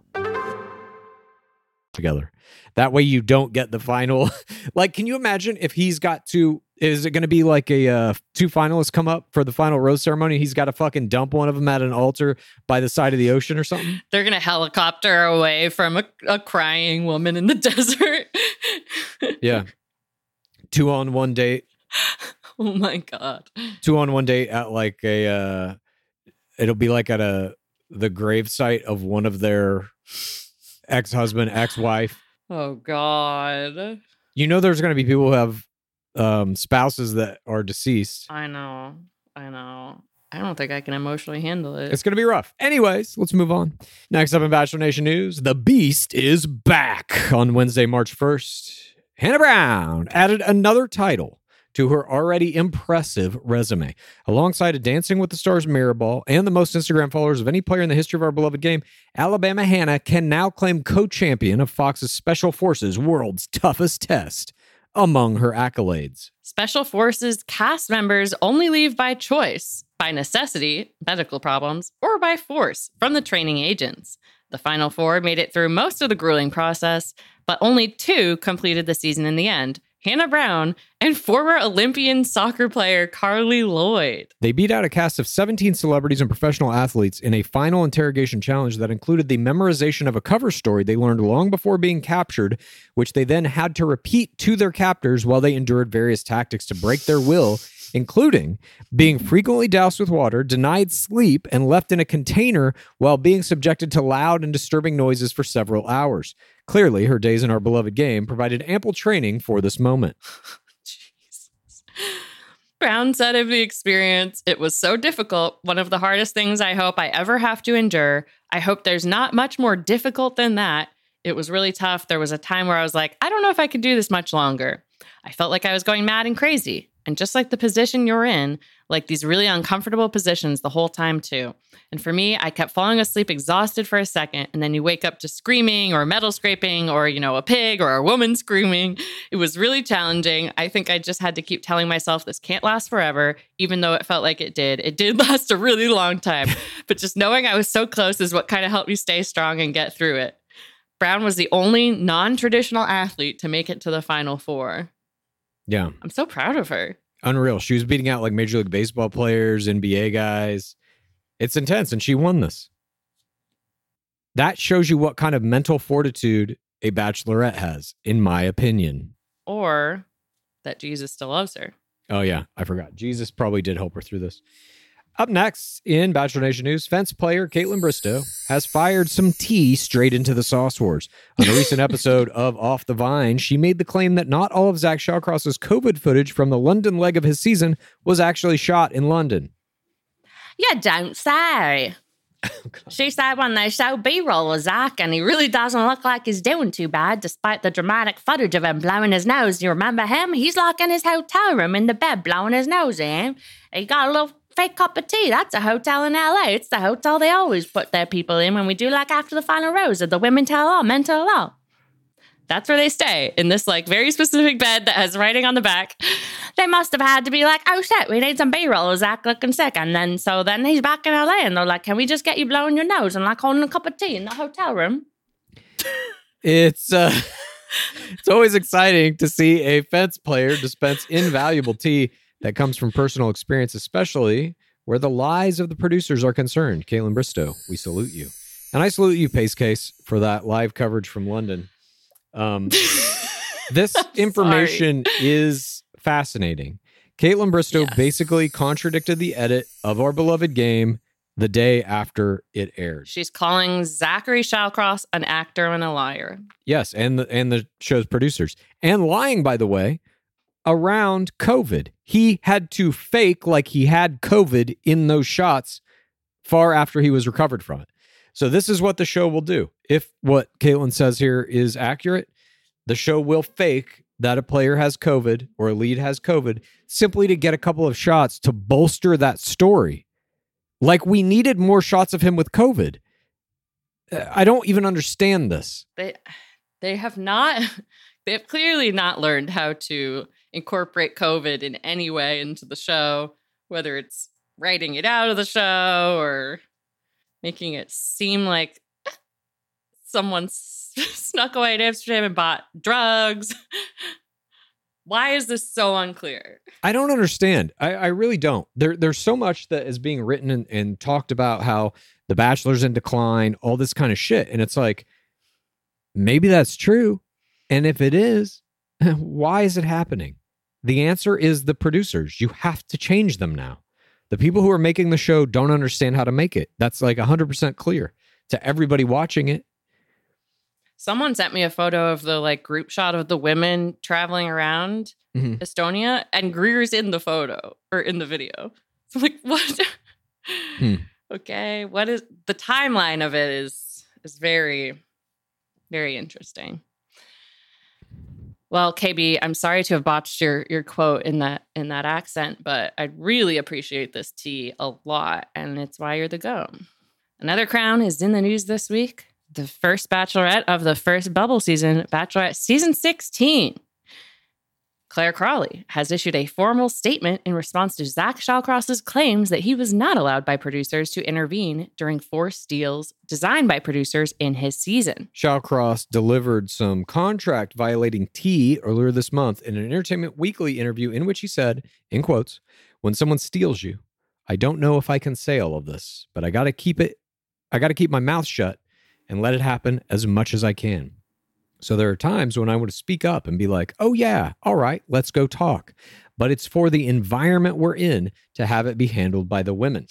[SPEAKER 6] Together. That way you don't get the final. Like, can you imagine if he's got to, is it going to be like a uh, two finalists come up for the final rose ceremony? He's got to fucking dump one of them at an altar by the side of the ocean or something?
[SPEAKER 2] They're going to helicopter away from a, a crying woman in the desert.
[SPEAKER 6] Yeah. Two on one date.
[SPEAKER 2] Oh my God.
[SPEAKER 6] Two on one date at like a, uh, it'll be like at a, the grave site of one of their ex-husband, ex-wife.
[SPEAKER 2] Oh God.
[SPEAKER 6] You know, there's going to be people who have um, spouses that are deceased.
[SPEAKER 2] I know. I know. I don't think I can emotionally handle it.
[SPEAKER 6] It's going to be rough. Anyways, let's move on. Next up in Bachelor Nation news, The Beast is back. On Wednesday, March first, Hannah Brown added another title to her already impressive resume. Alongside a Dancing with the Stars mirror ball and the most Instagram followers of any player in the history of our beloved game, Alabama Hannah can now claim co-champion of Fox's Special Forces World's Toughest Test among her accolades.
[SPEAKER 7] Special Forces cast members only leave by choice, by necessity, medical problems, or by force from the training agents. The final four made it through most of the grueling process, but only two completed the season in the end. Hannah Brown and former Olympian soccer player Carly Lloyd.
[SPEAKER 6] They beat out a cast of seventeen celebrities and professional athletes in a final interrogation challenge that included the memorization of a cover story they learned long before being captured, which they then had to repeat to their captors while they endured various tactics to break their will, including being frequently doused with water, denied sleep, and left in a container while being subjected to loud and disturbing noises for several hours. Clearly, her days in our beloved game provided ample training for this moment.
[SPEAKER 7] Jesus. Brown said of the experience, it was so difficult, one of the hardest things I hope I ever have to endure. I hope there's not much more difficult than that. It was really tough. There was a time where I was like, I don't know if I could do this much longer. I felt like I was going mad and crazy. And just like the position you're in, like these really uncomfortable positions the whole time too. And for me, I kept falling asleep exhausted for a second, and then you wake up to screaming or metal scraping or, you know, a pig or a woman screaming. It was really challenging. I think I just had to keep telling myself this can't last forever, even though it felt like it did. It did last a really long time, but just knowing I was so close is what kind of helped me stay strong and get through it. Brown was the only non-traditional athlete to make it to the Final Four.
[SPEAKER 6] Yeah.
[SPEAKER 7] I'm so proud of her.
[SPEAKER 6] Unreal. She was beating out like Major League Baseball players, N B A guys. It's intense, and she won this. That shows you what kind of mental fortitude a bachelorette has, in my opinion.
[SPEAKER 7] Or that Jesus still loves her.
[SPEAKER 6] Oh, yeah. I forgot. Jesus probably did help her through this. Up next in Bachelor Nation news, fence player Kaitlyn Bristowe has fired some tea straight into the sauce wars. On a recent episode of Off the Vine, she made the claim that not all of Zach Shawcross's COVID footage from the London leg of his season was actually shot in London.
[SPEAKER 7] You don't say. She said when they show B-roll of Zach and he really doesn't look like he's doing too bad despite the dramatic footage of him blowing his nose. You remember him? He's like in his hotel room in the bed blowing his nose in. He got a little fake cup of tea. That's a hotel in L A. It's the hotel they always put their people in when we do like after the final rose of the women tell all, men tell all. That's where they stay, in this like very specific bed that has writing on the back. They must have had to be like, oh shit, we need some B-roll of Zach looking sick. And then so then he's back in L A and they're like, can we just get you blowing your nose and like holding a cup of tea in the hotel room?
[SPEAKER 6] It's uh, it's always exciting to see a fence player dispense invaluable tea that comes from personal experience, especially where the lies of the producers are concerned. Kaitlyn Bristowe, we salute you. And I salute you, Pace Case, for that live coverage from London. Um, this information
[SPEAKER 7] sorry.
[SPEAKER 6] is fascinating. Kaitlyn Bristowe
[SPEAKER 7] Yes.
[SPEAKER 6] basically contradicted the edit of Our Beloved Game the day after it aired.
[SPEAKER 7] She's calling Zachary Shawcross an actor and a liar.
[SPEAKER 6] Yes, and the, and the show's producers. And lying, by the way, around COVID. He had to fake like he had COVID in those shots far after he was recovered from it. So this is what the show will do. If what Kaitlyn says here is accurate, the show will fake that a player has COVID or a lead has COVID simply to get a couple of shots to bolster that story. Like we needed more shots of him with COVID. I don't even understand this.
[SPEAKER 7] They they have not, they have clearly not learned how to incorporate COVID in any way into the show, whether it's writing it out of the show or making it seem like someone snuck away to Amsterdam and bought drugs. Why is this so unclear?
[SPEAKER 6] I don't understand. I, I really don't. There, there's so much that is being written and, and talked about how The Bachelor's in decline, all this kind of shit. And it's like, maybe that's true. And if it is, why is it happening? The answer is the producers. You have to change them now. The people who are making the show don't understand how to make it. That's like one hundred percent clear to everybody watching it.
[SPEAKER 7] Someone sent me a photo of the like group shot of the women traveling around mm-hmm. Estonia, and Greer's in the photo or in the video. So I'm like, what? hmm. Okay, what is the timeline of it is is very, very interesting. Well, K B, I'm sorry to have botched your your quote in that in that accent, but I really appreciate this tea a lot, and it's why you're the go. Another crown is in the news this week. The first bachelorette of the first bubble season, Bachelorette season sixteen. Claire Crawley has issued a formal statement in response to Zach Shawcross's claims that he was not allowed by producers to intervene during forced deals designed by producers in his season.
[SPEAKER 6] Shawcross delivered some contract violating tea earlier this month in an Entertainment Weekly interview in which he said, in quotes, "When someone steals you, I don't know if I can say all of this, but I got to keep it, I got to keep my mouth shut and let it happen as much as I can. So there are times when I want to speak up and be like, oh yeah, all right, let's go talk. But it's for the environment we're in to have it be handled by the women."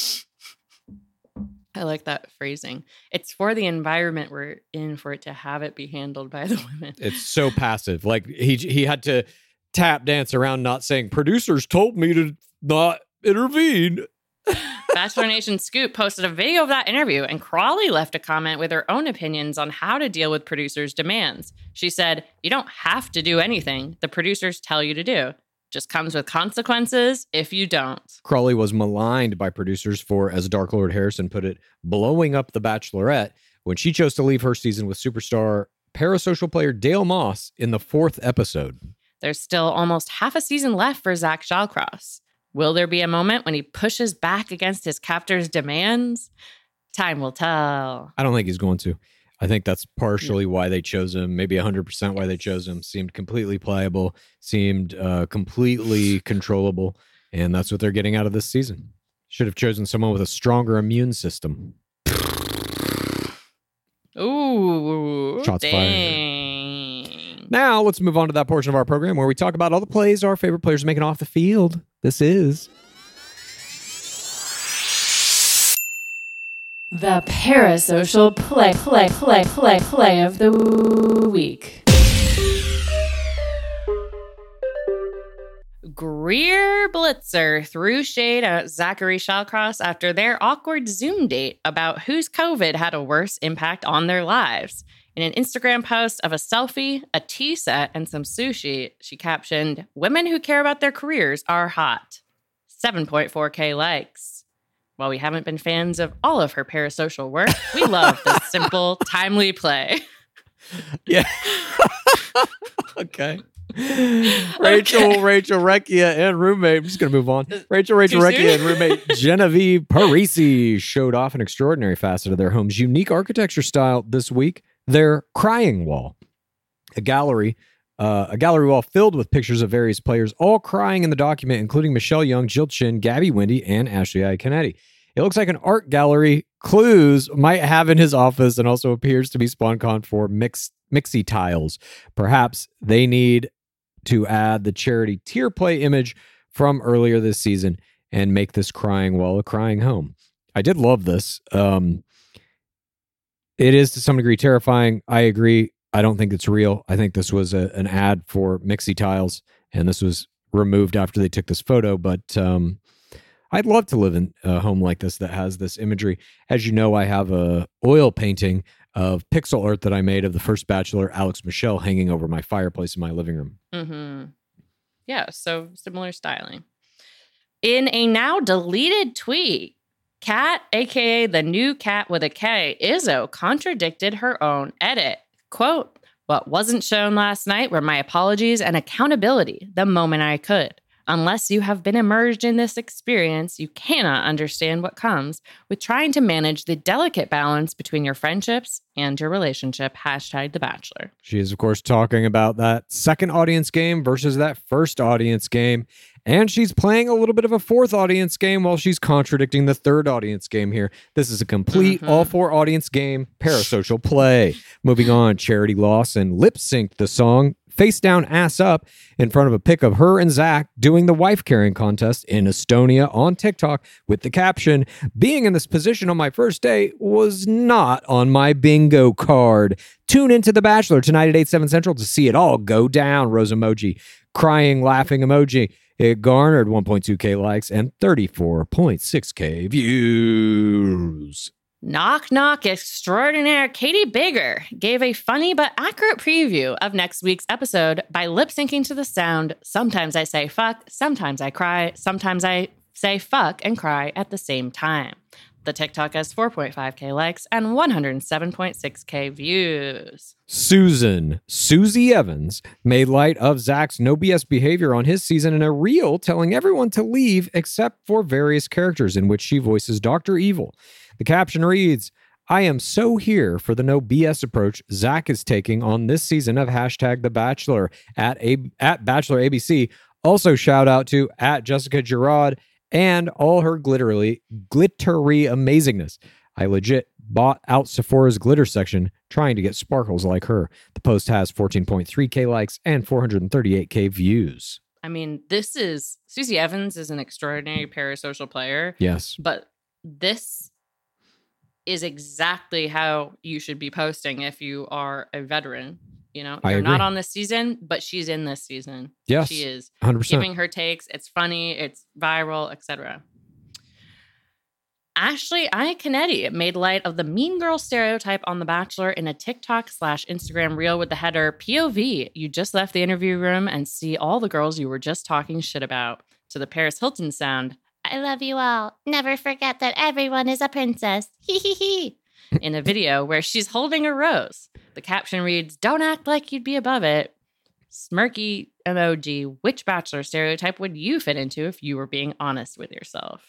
[SPEAKER 7] I like that phrasing. It's for the environment we're in for it to have it be handled by the women.
[SPEAKER 6] It's so passive. Like he he had to tap dance around not saying, producers told me to not intervene.
[SPEAKER 7] Bachelor Nation Scoop posted a video of that interview, and Crawley left a comment with her own opinions on how to deal with producers' demands. She said, "You don't have to do anything the producers tell you to do. Just comes with consequences if you don't."
[SPEAKER 6] Crawley was maligned by producers for, as Dark Lord Harrison put it, blowing up The Bachelorette when she chose to leave her season with superstar parasocial player Dale Moss in the fourth episode.
[SPEAKER 7] There's still almost half a season left for Zach Shawcross. Will there be a moment when he pushes back against his captor's demands? Time will tell.
[SPEAKER 6] I don't think he's going to. I think that's partially why they chose him, maybe one hundred percent why they chose him. Seemed completely pliable, seemed uh, completely controllable, and that's what they're getting out of this season. Should have chosen someone with a stronger immune system.
[SPEAKER 7] Ooh,
[SPEAKER 6] Shots
[SPEAKER 7] dang.
[SPEAKER 6] fired. Now, let's move on to that portion of our program where we talk about all the plays our favorite players are making off the field. This is
[SPEAKER 2] The Parasocial Play, Play, Play, Play, Play of the Week.
[SPEAKER 7] Greer Blitzer threw shade at Zachary Shawcross after their awkward Zoom date about whose COVID had a worse impact on their lives. In an Instagram post of a selfie, a tea set, and some sushi, she captioned, "Women who care about their careers are hot." seven point four K likes. While we haven't been fans of all of her parasocial work, we love this simple, timely play.
[SPEAKER 6] Yeah. Okay. Rachel,
[SPEAKER 7] Okay.
[SPEAKER 6] Rachel Recchia and roommate, I'm just going to move on. Rachel, Rachel
[SPEAKER 7] Too
[SPEAKER 6] Recchia
[SPEAKER 7] soon?
[SPEAKER 6] and roommate Genevieve Parisi showed off an extraordinary facet of their home's unique architecture style this week, their crying wall. A gallery, uh, a gallery wall filled with pictures of various players, all crying in the document, including Michelle Young, Jill Chin, Gabby Wendy, and Ashley Iaconetti. It looks like an art gallery Clues might have in his office and also appears to be SpawnCon for mix, Mixie tiles. Perhaps they need to add the charity tier play image from earlier this season and make this crying wall a crying home. I did love this. Um, it is to some degree terrifying. I agree. I don't think it's real. I think this was a, an ad for Mixie tiles, and this was removed after they took this photo. But um, I'd love to live in a home like this that has this imagery. As you know, I have a oil painting of pixel art that I made of the first Bachelor, Alex Michelle, hanging over my fireplace in my living room.
[SPEAKER 7] Mm-hmm. Yeah, so similar styling. In a now deleted tweet, Kat, a k a the new cat with a K, Izzo, contradicted her own edit. Quote, "What wasn't shown last night were my apologies and accountability the moment I could. Unless you have been immersed in this experience, you cannot understand what comes with trying to manage the delicate balance between your friendships and your relationship." Hashtag The Bachelor.
[SPEAKER 6] She is, of course, talking about that second audience game versus that first audience game. And she's playing a little bit of a fourth audience game while she's contradicting the third audience game here. This is a complete
[SPEAKER 7] Mm-hmm.
[SPEAKER 6] all four audience game, parasocial play. Moving on, Charity Lawson lip-synced the song face down, ass up in front of a pic of her and Zach doing the wife carrying contest in Estonia on TikTok with the caption, "Being in this position on my first date was not on my bingo card. Tune into The Bachelor tonight at eight, seven Central to see it all go down." Rose emoji, crying, laughing emoji. It garnered one point two K likes and thirty-four point six K views.
[SPEAKER 7] Knock Knock extraordinaire Katie Bigger gave a funny but accurate preview of next week's episode by lip-syncing to the sound, "Sometimes I say fuck, sometimes I cry, sometimes I say fuck and cry at the same time." The TikTok has four point five K likes and one hundred seven point six K views.
[SPEAKER 6] Susan, Susie Evans, made light of Zach's no B S behavior on his season in a reel telling everyone to leave except for various characters in which she voices Doctor Evil. The caption reads, I am so here for the no B S approach Zach is taking on this season of hashtag The Bachelor at, a, at Bachelor A B C. Also shout out to at Jessica Girard and all her glittery, glittery amazingness. I legit bought out Sephora's glitter section trying to get sparkles like her. The post has fourteen point three K likes and four hundred thirty-eight K views.
[SPEAKER 7] I mean, this is, Susie Evans is an extraordinary parasocial player.
[SPEAKER 6] Yes.
[SPEAKER 7] But this is exactly how you should be posting if you are a veteran. You know,
[SPEAKER 6] I
[SPEAKER 7] you're
[SPEAKER 6] agree.
[SPEAKER 7] not on this season, but she's in this season.
[SPEAKER 6] Yes,
[SPEAKER 7] she is
[SPEAKER 6] one hundred percent.
[SPEAKER 7] giving her takes. It's funny, it's viral, et cetera. Ashley Iaconetti made light of the mean girl stereotype on The Bachelor in a TikTok slash Instagram reel with the header P O V. You just left the interview room and see all the girls you were just talking shit about. To the Paris Hilton sound, I love you all. Never forget that everyone is a princess. Hee hee hee. In a video where she's holding a rose. The caption reads, don't act like you'd be above it. Smirky emoji. Which Bachelor stereotype would you fit into if you were being honest with yourself?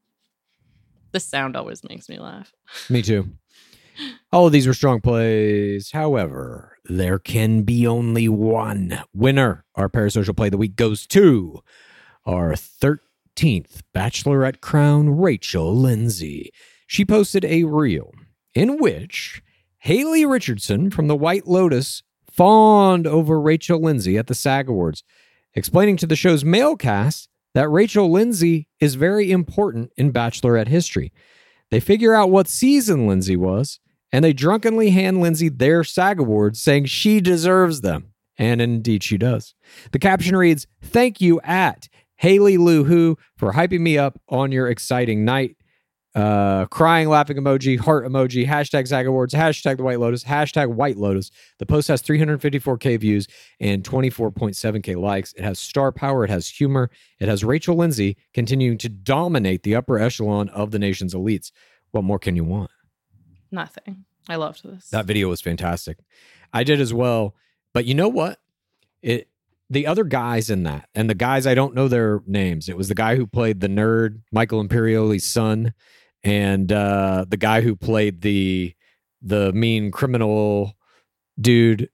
[SPEAKER 7] This sound always makes me laugh.
[SPEAKER 6] Me too. All of these were strong plays. However, there can be only one winner. Our parasocial play of the week goes to our thirteenth Bachelorette crown, Rachel Lindsay. She posted a reel in which Haley Richardson from the White Lotus fawned over Rachel Lindsay at the SAG Awards, explaining to the show's male cast that Rachel Lindsay is very important in Bachelorette history. They figure out what season Lindsay was, and they drunkenly hand Lindsay their SAG Awards, saying she deserves them. And indeed she does. The caption reads, thank you at Haley Lou Who for hyping me up on your exciting night. Uh, crying, laughing emoji, heart emoji, hashtag SAG Awards, hashtag The White Lotus, hashtag White Lotus. The post has three hundred fifty-four K views and twenty-four point seven K likes. It has star power. It has humor. It has Rachel Lindsay continuing to dominate the upper echelon of the nation's elites. What more can you want?
[SPEAKER 7] Nothing. I loved this.
[SPEAKER 6] That video was fantastic. I did as well. But you know what? It the other guys in that, and the guys, I don't know their names. It was the guy who played the nerd, Michael Imperioli's son, and uh, the guy who played the the mean criminal dude.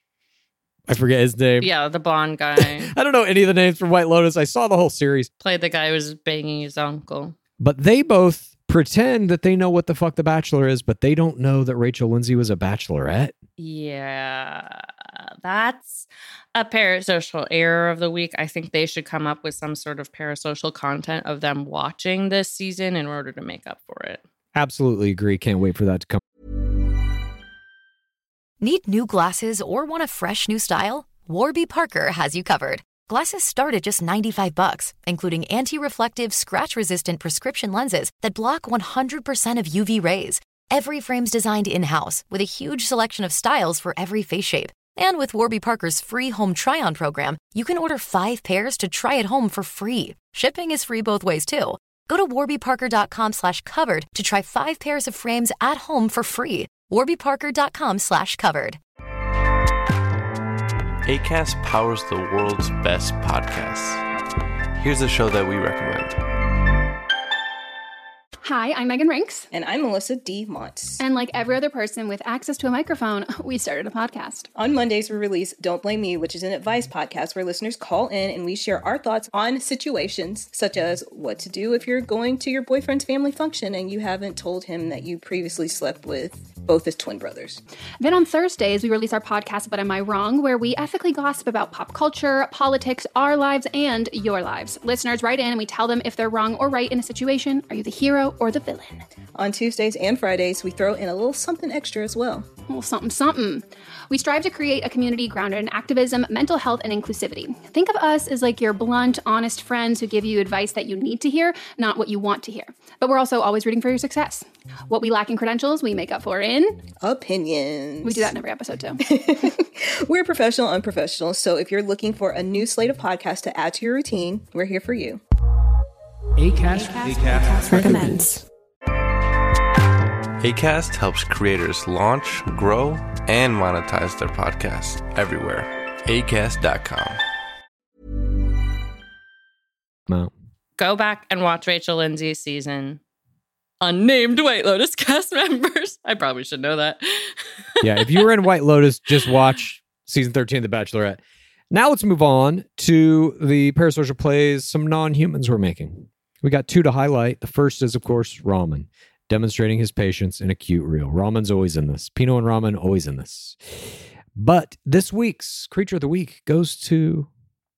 [SPEAKER 6] I forget his name.
[SPEAKER 7] Yeah, the blonde guy.
[SPEAKER 6] I don't know any of the names from White Lotus. I saw the whole series.
[SPEAKER 7] Played the guy who was banging his uncle.
[SPEAKER 6] But they both pretend that they know what the fuck The Bachelor is, but they don't know that Rachel Lindsay was a bachelorette.
[SPEAKER 7] Yeah, that's a parasocial error of the week. I think they should come up with some sort of parasocial content of them watching this season in order to make up for it.
[SPEAKER 6] Absolutely agree. Can't wait for that to come.
[SPEAKER 3] Need new glasses or want a fresh new style? Warby Parker has you covered. Glasses start at just ninety-five bucks, including anti-reflective, scratch-resistant prescription lenses that block one hundred percent of U V rays. Every frame's designed in-house with a huge selection of styles for every face shape. And with Warby Parker's free home try-on program, you can order five pairs to try at home for free. Shipping is free both ways, too. Go to warbyparker.com slash covered to try five pairs of frames at home for free. warbyparker.com slash covered.
[SPEAKER 8] Acast powers the world's best podcasts. Here's a show that we recommend.
[SPEAKER 9] Hi, I'm Megan Rinks.
[SPEAKER 10] And I'm Melissa D. Montz.
[SPEAKER 9] And like every other person with access to a microphone, we started a podcast.
[SPEAKER 10] On Mondays, we release Don't Blame Me, which is an advice podcast where listeners call in and we share our thoughts on situations such as what to do if you're going to your boyfriend's family function and you haven't told him that you previously slept with both his twin brothers.
[SPEAKER 9] Then on Thursdays, we release our podcast, But Am I Wrong?, where we ethically gossip about pop culture, politics, our lives, and your lives. Listeners write in and we tell them if they're wrong or right in a situation. Are you the hero or the villain?
[SPEAKER 10] On Tuesdays and Fridays, we throw in a little something extra as well.
[SPEAKER 9] A little something, something. We strive to create a community grounded in activism, mental health, and inclusivity. Think of us as like your blunt, honest friends who give you advice that you need to hear, not what you want to hear. But we're also always rooting for your success. What we lack in credentials, we make up for in
[SPEAKER 10] opinions.
[SPEAKER 9] We do that in every episode, too.
[SPEAKER 10] We're professional, unprofessional, so if you're looking for a new slate of podcasts to add to your routine, we're here for you.
[SPEAKER 2] Acast, Acast, Acast recommends.
[SPEAKER 8] Acast helps creators launch, grow, and monetize their podcasts everywhere. acast dot com.
[SPEAKER 6] No.
[SPEAKER 7] Go back and watch Rachel Lindsay's season. Unnamed White Lotus cast members. I probably should know that.
[SPEAKER 6] Yeah, if you were in White Lotus, just watch season thirteen of The Bachelorette. Now let's move on to the parasocial plays some non-humans were making. We got two to highlight. The first is, of course, Ramen, demonstrating his patience in a cute reel. Ramen's always in this. Pino and Ramen always in this. But this week's Creature of the Week goes to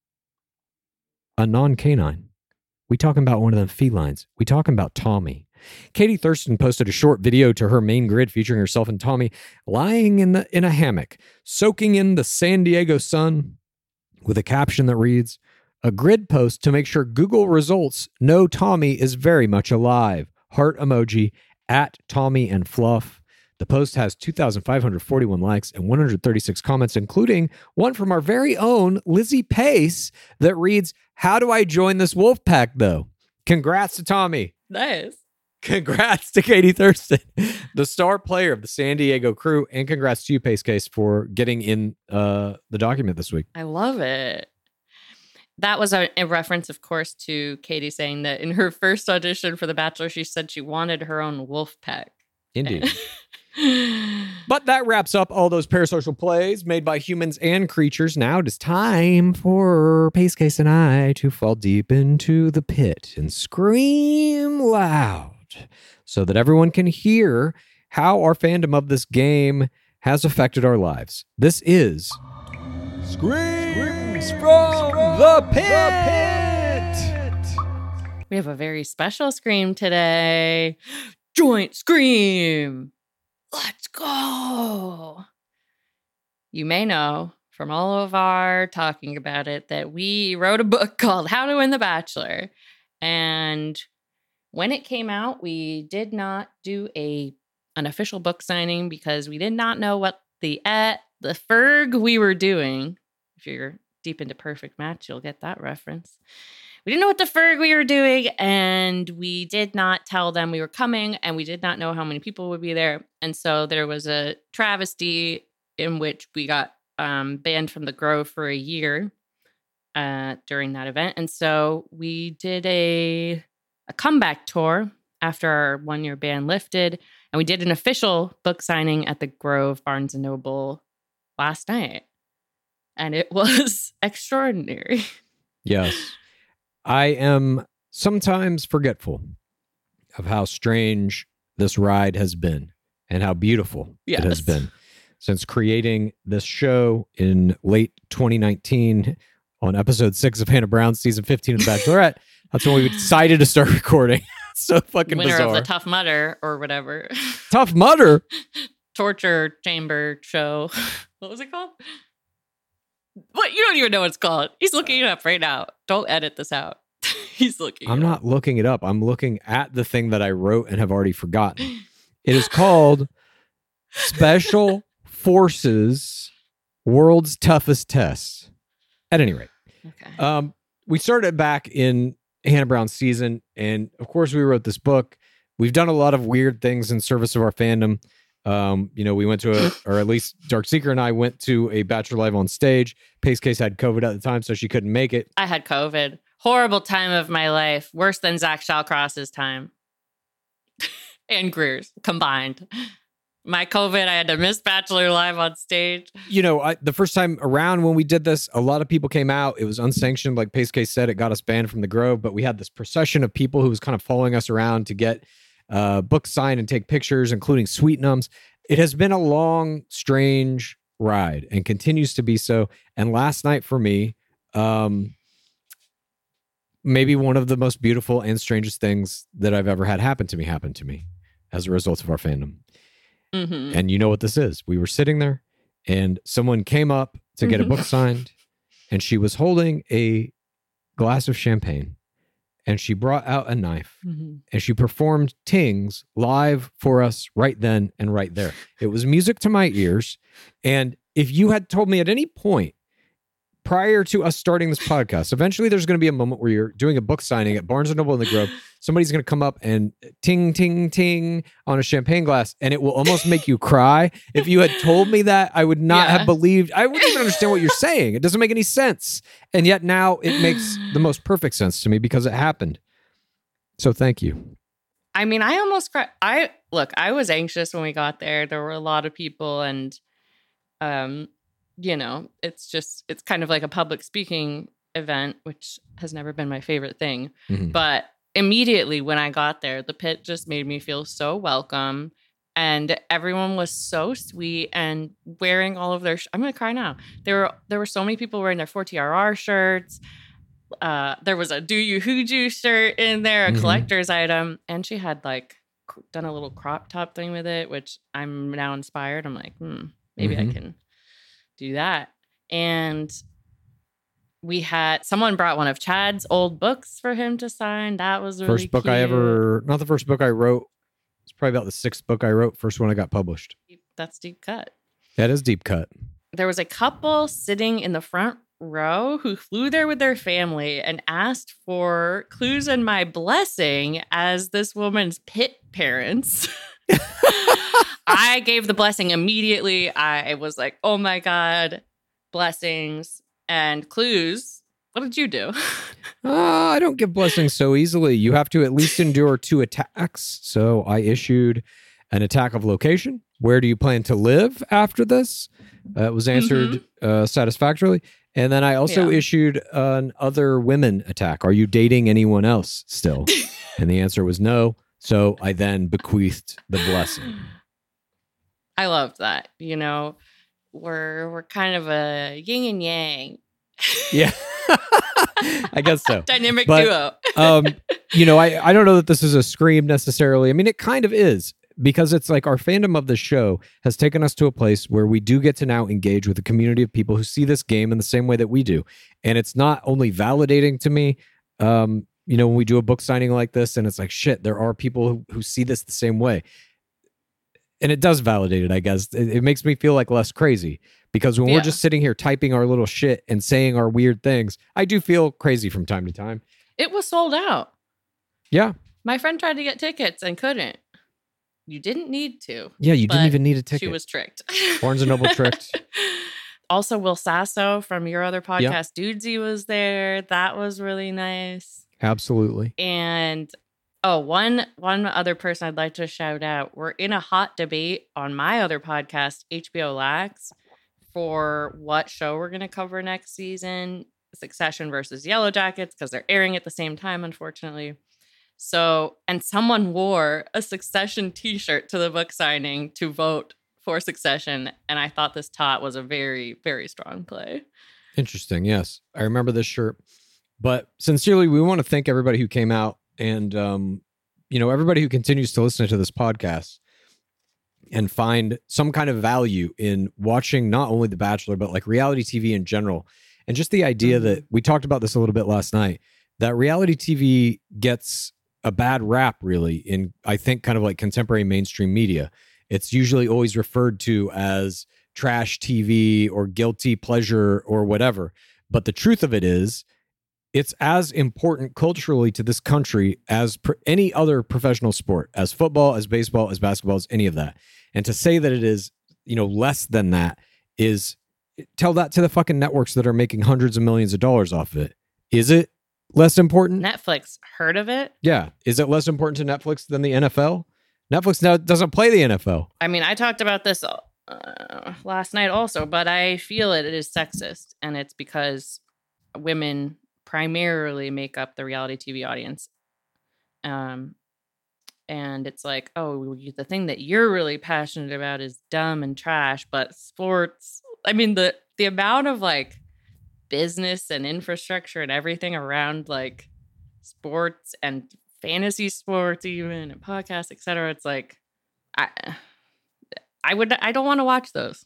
[SPEAKER 6] a non-canine. We talking about one of them felines. We talking about Tommy. Katie Thurston posted a short video to her main grid featuring herself and Tommy lying in the in a hammock, soaking in the San Diego sun with a caption that reads, "A grid post to make sure Google results know Tommy is very much alive. Heart emoji at Tommy and Fluff." The post has two thousand five hundred forty-one likes and one hundred thirty-six comments, including one from our very own Lizzie Pace that reads, "How do I join this wolf pack, though?" Congrats to Tommy.
[SPEAKER 7] Nice.
[SPEAKER 6] Congrats to Katie Thurston, the star player of the San Diego crew, and congrats to you, Pace Case, for getting in uh, the document this week.
[SPEAKER 7] I love it. That was a, a reference, of course, to Katie saying that in her first audition for The Bachelor, she said she wanted her own wolf pack.
[SPEAKER 6] Indeed. But that wraps up all those parasocial plays made by humans and creatures. Now it is time for Pace Case and I to fall deep into the pit and scream loud so that everyone can hear how our fandom of this game has affected our lives. This is Screams from the Pit!
[SPEAKER 7] We have a very special scream today. Joint scream! Let's go! You may know from all of our talking about it that we wrote a book called How to Win the Bachelor. And when it came out, we did not do a an official book signing because we did not know what the uh, the Ferg we were doing. If you're deep into Perfect Match, you'll get that reference. We didn't know what the Ferg we were doing, and we did not tell them we were coming, and we did not know how many people would be there. And so there was a travesty in which we got um, banned from the Grove for a year uh, during that event. And so we did a, a comeback tour after our one-year ban lifted, and we did an official book signing at the Grove Barnes and Noble last night. And it was extraordinary.
[SPEAKER 6] Yes. I am sometimes forgetful of how strange this ride has been and how beautiful
[SPEAKER 7] Yes.
[SPEAKER 6] it has been since creating this show in late twenty nineteen on episode six of Hannah Brown's season fifteen of The Bachelorette. That's when we decided to start recording. So fucking
[SPEAKER 7] Winner
[SPEAKER 6] bizarre.
[SPEAKER 7] of the Tough Mudder or whatever.
[SPEAKER 6] Tough Mudder?
[SPEAKER 7] Torture chamber show. What was it called? What? You don't even know what it's called. He's looking it up right now. Don't edit this out. He's looking
[SPEAKER 6] I'm
[SPEAKER 7] it
[SPEAKER 6] not
[SPEAKER 7] up.
[SPEAKER 6] looking it up. I'm looking at the thing that I wrote and have already forgotten. It is called Special Forces World's Toughest Test. At any rate,
[SPEAKER 7] Okay.
[SPEAKER 6] um, we started back in Hannah Brown's season, and of course, we wrote this book. We've done a lot of weird things in service of our fandom. Um, you know, we went to a, or at least Dark Seeker and I went to a Bachelor Live on Stage. Pace Case had COVID at the time, so she couldn't make it.
[SPEAKER 7] I had COVID. Horrible time of my life. Worse than Zach Shallcross's time. And Greer's combined. My COVID, I had to miss Bachelor Live on Stage.
[SPEAKER 6] You know, I, the first time around when we did this, a lot of people came out. It was unsanctioned. Like Pace Case said, it got us banned from the Grove, but we had this procession of people who was kind of following us around to get uh, books signed and take pictures, including Sweetnums. It has been a long, strange ride and continues to be so. And last night for me, um, maybe one of the most beautiful and strangest things that I've ever had happen to me happened to me as a result of our fandom.
[SPEAKER 7] Mm-hmm.
[SPEAKER 6] And you know what this is. We were sitting there and someone came up to get a book signed and she was holding a glass of champagne and she brought out a knife
[SPEAKER 7] Mm-hmm.
[SPEAKER 6] and she performed Tings live for us right then and right there. It was music to my ears. And if you had told me at any point prior to us starting this podcast, eventually there's going to be a moment where you're doing a book signing at Barnes and Noble in the Grove. Somebody's going to come up and ting, ting, ting on a champagne glass, and it will almost make you cry. If you had told me that, I would not
[SPEAKER 7] Yeah.
[SPEAKER 6] have believed. I wouldn't even understand what you're saying. It doesn't make any sense. And yet now it makes the most perfect sense to me because it happened. So thank you.
[SPEAKER 7] I mean, I almost cried. I look, I was anxious when we got there. There were a lot of people, and um, you know, it's just it's kind of like a public speaking event, which has never been my favorite thing.
[SPEAKER 6] Mhm.
[SPEAKER 7] But immediately when I got there, the pit just made me feel so welcome, and everyone was so sweet and wearing all of their. Sh- I'm gonna cry now. There were there were so many people wearing their four T R R shirts. Uh, there was a Do You Hooju shirt in there, a
[SPEAKER 6] Mhm.
[SPEAKER 7] collector's item, and she had like c- done a little crop top thing with it, which I'm now inspired. I'm like, hmm, maybe
[SPEAKER 6] Mhm.
[SPEAKER 7] I can do that. And we had someone brought one of Chad's old books for him to sign. That was really
[SPEAKER 6] First book I
[SPEAKER 7] cute.
[SPEAKER 6] ever, not the first book I wrote. It's probably about the sixth book I wrote. First one I got published.
[SPEAKER 7] That's deep cut.
[SPEAKER 6] That is deep cut.
[SPEAKER 7] There was a couple sitting in the front row who flew there with their family and asked for clues and my blessing as this woman's pit parents. I gave the blessing immediately. I was like, oh my God, blessings and clues. What did you do?
[SPEAKER 6] Uh, I don't give blessings so easily. You have to at least endure two attacks. So I issued an attack of location. Where do you plan to live after this? Uh, it was answered uh, satisfactorily. And then I also
[SPEAKER 7] Yeah.
[SPEAKER 6] issued an other women attack. Are you dating anyone else still? And the answer was no. So I then bequeathed the blessing.
[SPEAKER 7] I loved that. You know, we're we're kind of a yin and yang
[SPEAKER 6] Yeah, I guess so.
[SPEAKER 7] dynamic
[SPEAKER 6] But,
[SPEAKER 7] duo.
[SPEAKER 6] um, you know, I, I don't know that this is a scream necessarily. I mean, it kind of is because it's like our fandom of the show has taken us to a place where we do get to now engage with a community of people who see this game in the same way that we do. And it's not only validating to me, um, you know, when we do a book signing like this and it's like, shit, there are people who, who see this the same way. And it does validate it, I guess. It, it makes me feel like less crazy because when
[SPEAKER 7] Yeah.
[SPEAKER 6] we're just sitting here typing our little shit and saying our weird things, I do feel crazy from time to time.
[SPEAKER 7] It was sold out.
[SPEAKER 6] Yeah.
[SPEAKER 7] My friend tried to get tickets and couldn't. You didn't need to.
[SPEAKER 6] Yeah, you didn't
[SPEAKER 7] but
[SPEAKER 6] even need a ticket.
[SPEAKER 7] She was tricked.
[SPEAKER 6] Barnes and Noble tricked.
[SPEAKER 7] Also, Will Sasso from your other
[SPEAKER 6] Yeah.
[SPEAKER 7] podcast, Dudesy, was there. That was really nice.
[SPEAKER 6] Absolutely.
[SPEAKER 7] And oh, one one other person I'd like to shout out. We're in a hot debate on my other podcast, H B O Lax, for what show we're going to cover next season. Succession versus Yellow Jackets, because they're airing at the same time, unfortunately. So, and someone wore a Succession t-shirt to the book signing to vote for Succession. And I thought this tot was a very, very strong play.
[SPEAKER 6] Interesting. Yes. I remember this shirt. But sincerely, we want to thank everybody who came out and, um, you know, everybody who continues to listen to this podcast and find some kind of value in watching not only The Bachelor, but like reality T V in general. And just the idea
[SPEAKER 7] Mm-hmm.
[SPEAKER 6] that we talked about this a little bit last night, that reality T V gets a bad rap, really, in, I think, kind of like contemporary mainstream media. It's usually always referred to as trash T V or guilty pleasure or whatever. But the truth of it is, it's as important culturally to this country as pr- any other professional sport, as football, as baseball, as basketball, as any of that. And to say that it is, you know, less than that is, tell that to the fucking networks that are making hundreds of millions of dollars off of it. Is it less important?
[SPEAKER 7] Netflix heard of it?
[SPEAKER 6] Yeah. Is it less important to Netflix than the N F L? Netflix now doesn't play the N F L.
[SPEAKER 7] I mean, I talked about this uh, last night also, but I feel it, it is sexist. And it's because women primarily make up the reality T V audience. Um, and it's like, oh, the thing that you're really passionate about is dumb and trash, but sports, I mean, the, the amount of like business and infrastructure and everything around like sports and fantasy sports even and podcasts, et cetera. It's like, I, I would, I don't want to watch those.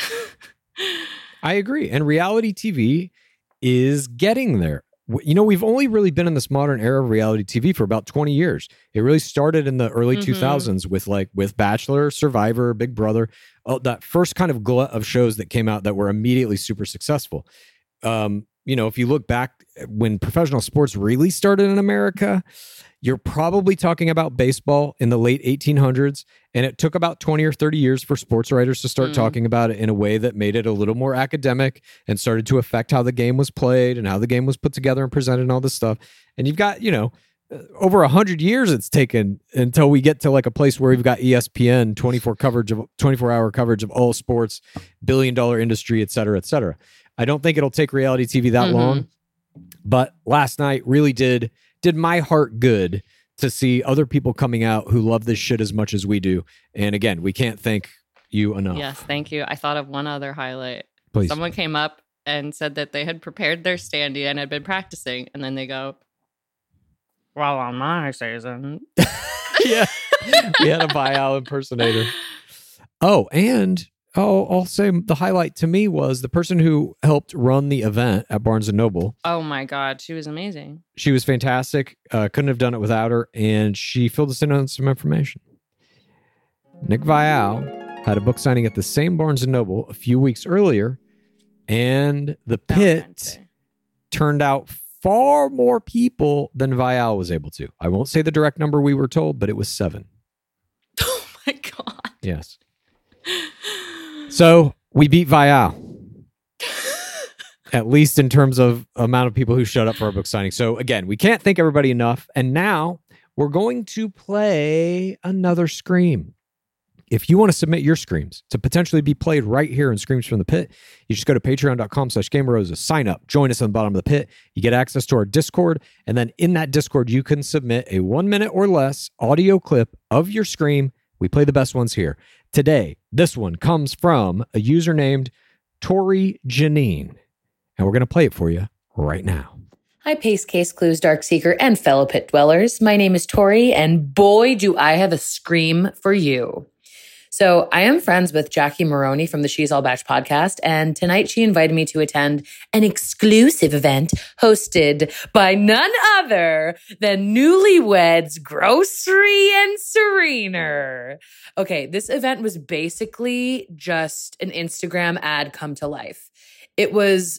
[SPEAKER 6] I agree. And reality T V is getting there. W- You know, we've only really been in this modern era of reality T V for about twenty years. It really started in the early
[SPEAKER 7] Mhm.
[SPEAKER 6] two thousands with like with Bachelor, Survivor, Big Brother, oh, that first kind of glut of shows that came out that were immediately super successful. um, you know, if you look back when professional sports really started in America, you're probably talking about baseball in the late eighteen hundreds. And it took about twenty or thirty years for sports writers to start mm. talking about it in a way that made it a little more academic and started to affect how the game was played and how the game was put together and presented and all this stuff. And you've got, you know, over a hundred years it's taken until we get to like a place where we've got E S P N, twenty-four coverage of twenty-four hour coverage of all sports, billion dollar industry, et cetera, et cetera. I don't think it'll take reality T V that mm-hmm. long, but last night really did, did my heart good to see other people coming out who love this shit as much as we do. And again, we can't thank you enough.
[SPEAKER 7] Yes, thank you. I thought of one other highlight.
[SPEAKER 6] Please.
[SPEAKER 7] Someone came up and said that they had prepared their standee and had been practicing. And then they go, well, on my season.
[SPEAKER 6] Yeah. We had a Vial impersonator. Oh, and oh, I'll say the highlight to me was the person who helped run the event at Barnes and Noble.
[SPEAKER 7] Oh my God, she was amazing.
[SPEAKER 6] She was fantastic. Uh, couldn't have done it without her. And she filled us in on some information. Nick Vial had a book signing at the same Barnes and Noble a few weeks earlier. And the pit turned out far more people than Vial was able to. I won't say the direct number we were told, but it was seven.
[SPEAKER 7] Oh my God.
[SPEAKER 6] Yes. So we beat Vial, at least in terms of amount of people who showed up for our book signing. So again, we can't thank everybody enough. And now we're going to play another Scream. If you want to submit your Screams to potentially be played right here in Screams from the Pit, you just go to patreon.com slash gameroses, sign up, join us on the bottom of the pit. You get access to our Discord. And then in that Discord, you can submit a one minute or less audio clip of your Scream. We play the best ones here. Today, this one comes from a user named Tori Janine, and we're going to play it for you right now.
[SPEAKER 11] Hi, Pace Case Clues, Dark Seeker, and fellow pit dwellers. My name is Tori, and boy, do I have a Scream for you. So I am friends with Jackie Maroney from the She's All Batch podcast, and tonight she invited me to attend an exclusive event hosted by none other than Newlyweds Grocery and Serener. Okay, this event was basically just an Instagram ad come to life. It was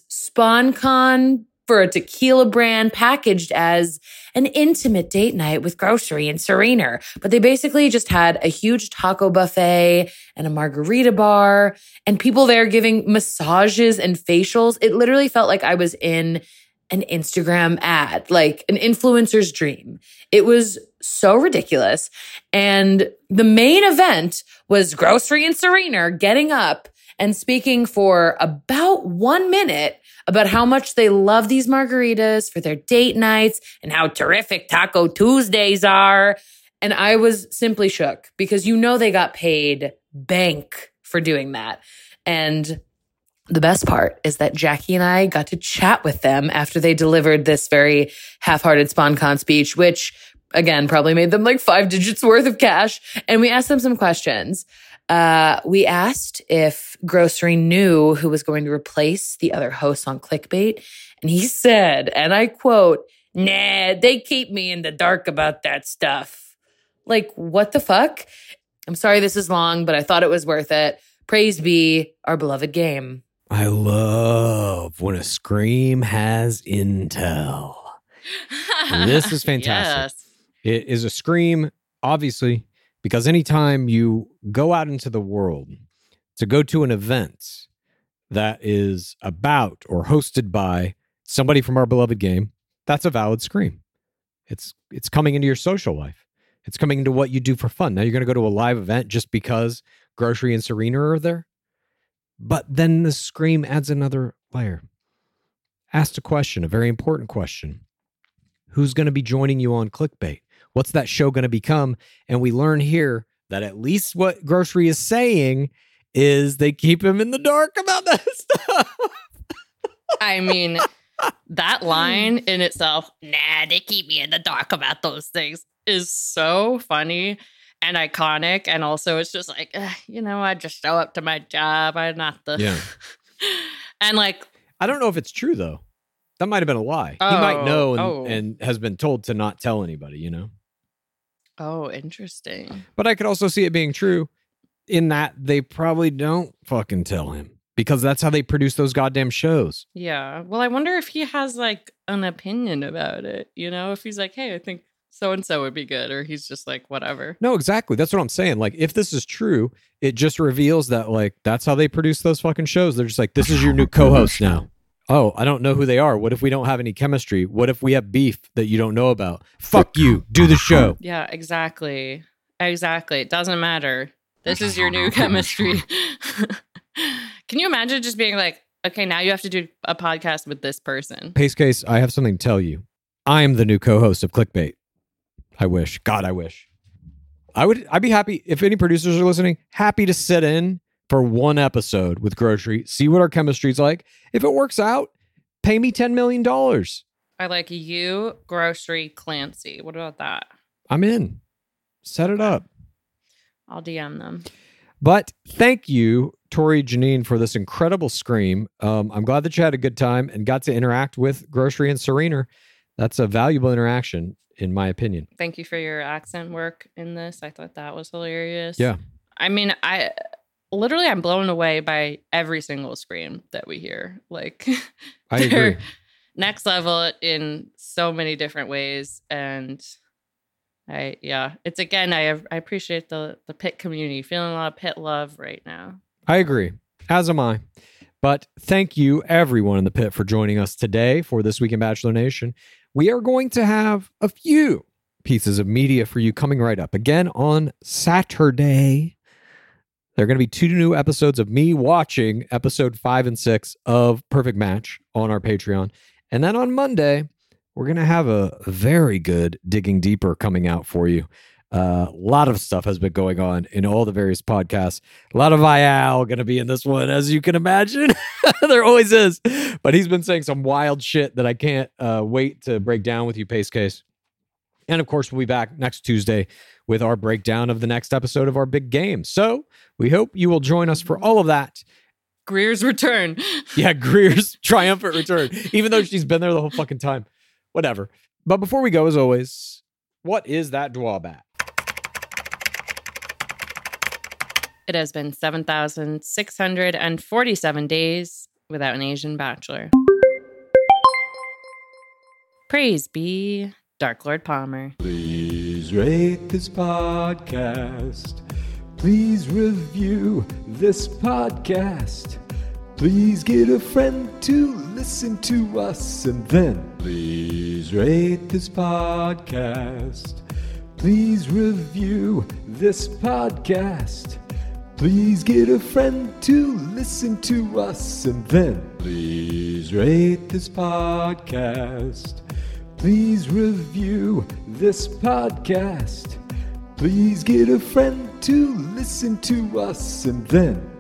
[SPEAKER 11] SpawnCon for a tequila brand packaged as an intimate date night with Grocery and Serener. But they basically just had a huge taco buffet and a margarita bar and people there giving massages and facials. It literally felt like I was in an Instagram ad, like an influencer's dream. It was so ridiculous. And the main event was Grocery and Serener getting up and speaking for about one minute about how much they love these margaritas for their date nights and how terrific Taco Tuesdays are. And I was simply shook because you know they got paid bank for doing that. And the best part is that Jackie and I got to chat with them after they delivered this very half-hearted SpawnCon speech, which, again, probably made them like five digits worth of cash. And we asked them some questions. Uh, we asked if Grocery knew who was going to replace the other hosts on Clickbait. And he said, and I quote, "Nah, they keep me in the dark about that stuff." Like, what the fuck? I'm sorry this is long, but I thought it was worth it. Praise be our beloved game.
[SPEAKER 6] I love when a Scream has intel. This is fantastic. Yes. It is a Scream, obviously, because anytime you go out into the world to go to an event that is about or hosted by somebody from our beloved game, that's a valid Scream. It's it's coming into your social life. It's coming into what you do for fun. Now you're going to go to a live event just because Grocery and Serener are there. But then the Scream adds another layer. Asked a question, a very important question. Who's going to be joining you on Clickbait? What's that show going to become? And we learn here that at least what Grocery is saying is they keep him in the dark about that stuff.
[SPEAKER 7] I mean, that line in itself, nah, they keep me in the dark about those things, is so funny and iconic. And also it's just like, uh, you know, I just show up to my job. I'm not the...
[SPEAKER 6] Yeah.
[SPEAKER 7] And like...
[SPEAKER 6] I don't know if it's true, though. That might have been a lie.
[SPEAKER 7] Oh,
[SPEAKER 6] he might know and,
[SPEAKER 7] oh.
[SPEAKER 6] and has been told to not tell anybody, you know?
[SPEAKER 7] Oh, interesting.
[SPEAKER 6] But I could also see it being true in that they probably don't fucking tell him. because that's how they produce those goddamn shows.
[SPEAKER 7] Yeah. Well, I wonder if he has like an opinion about it. You know, if he's like, hey, I think so-and-so would be good, or he's just like, whatever.
[SPEAKER 6] No, exactly. That's what I'm saying. Like, if this is true, it just reveals that, like, that's how they produce those fucking shows. They're just like, this is your new co-host now. Oh, I don't know who they are. What if we don't have any chemistry? What if we have beef that you don't know about? Fuck you. Do the show.
[SPEAKER 7] Yeah, exactly. Exactly. It doesn't matter. This is your new chemistry. Can you imagine just being like, okay, now you have to do a podcast with this person?
[SPEAKER 6] Pace Case, I have something to tell you. I am the new co-host of Clickbait. I wish. God, I wish. I would, I'd be happy if any producers are listening, happy to sit in for one episode with Grocery, see what our chemistry's like. If it works out, pay me ten million dollars.
[SPEAKER 7] I like you, Grocery, Clancy. What about that?
[SPEAKER 6] I'm in. Set it up.
[SPEAKER 7] I'll D M them.
[SPEAKER 6] But thank you, Tori Janine, for this incredible scream. Um, I'm glad that you had a good time and got to interact with Grocery and Serena. That's a valuable interaction, in my opinion.
[SPEAKER 7] Thank you for your accent work in this. I thought that was hilarious.
[SPEAKER 6] Yeah.
[SPEAKER 7] I mean, I literally I'm blown away by every single scream that we hear. Like,
[SPEAKER 6] I agree.
[SPEAKER 7] Next level in so many different ways. And I, yeah, it's again, I I appreciate the the Pit community, feeling a lot of Pit love right now.
[SPEAKER 6] I agree, as am I. But thank you, everyone in the Pit, for joining us today for This Week in Bachelor Nation. We are going to have a few pieces of media for you coming right up. Again, on Saturday, there are going to be two new episodes of me watching episode five and six of Perfect Match on our Patreon. And then on Monday, we're going to have a very good Digging Deeper coming out for you. Uh, a lot of stuff has been going on in all the various podcasts. A lot of Vial going to be in this one, as you can imagine. There always is. But he's been saying some wild shit that I can't uh, wait to break down with you, Pace Case. And of course, we'll be back next Tuesday with our breakdown of the next episode of our big game. So we hope you will join us for all of that.
[SPEAKER 7] Greer's return.
[SPEAKER 6] Yeah, Greer's triumphant return, even though she's been there the whole fucking time. Whatever. But before we go, as always, what is that drawback?
[SPEAKER 7] It has been seven thousand six hundred forty-seven days without an Asian bachelor. Praise be Dark Lord Palmer.
[SPEAKER 12] Please rate this podcast. Please review this podcast. Please get a friend to listen to us. And then please rate this podcast. Please review this podcast. Please get a friend to listen to us. And then please rate this podcast. Please review this podcast. Please get a friend to listen to us. And then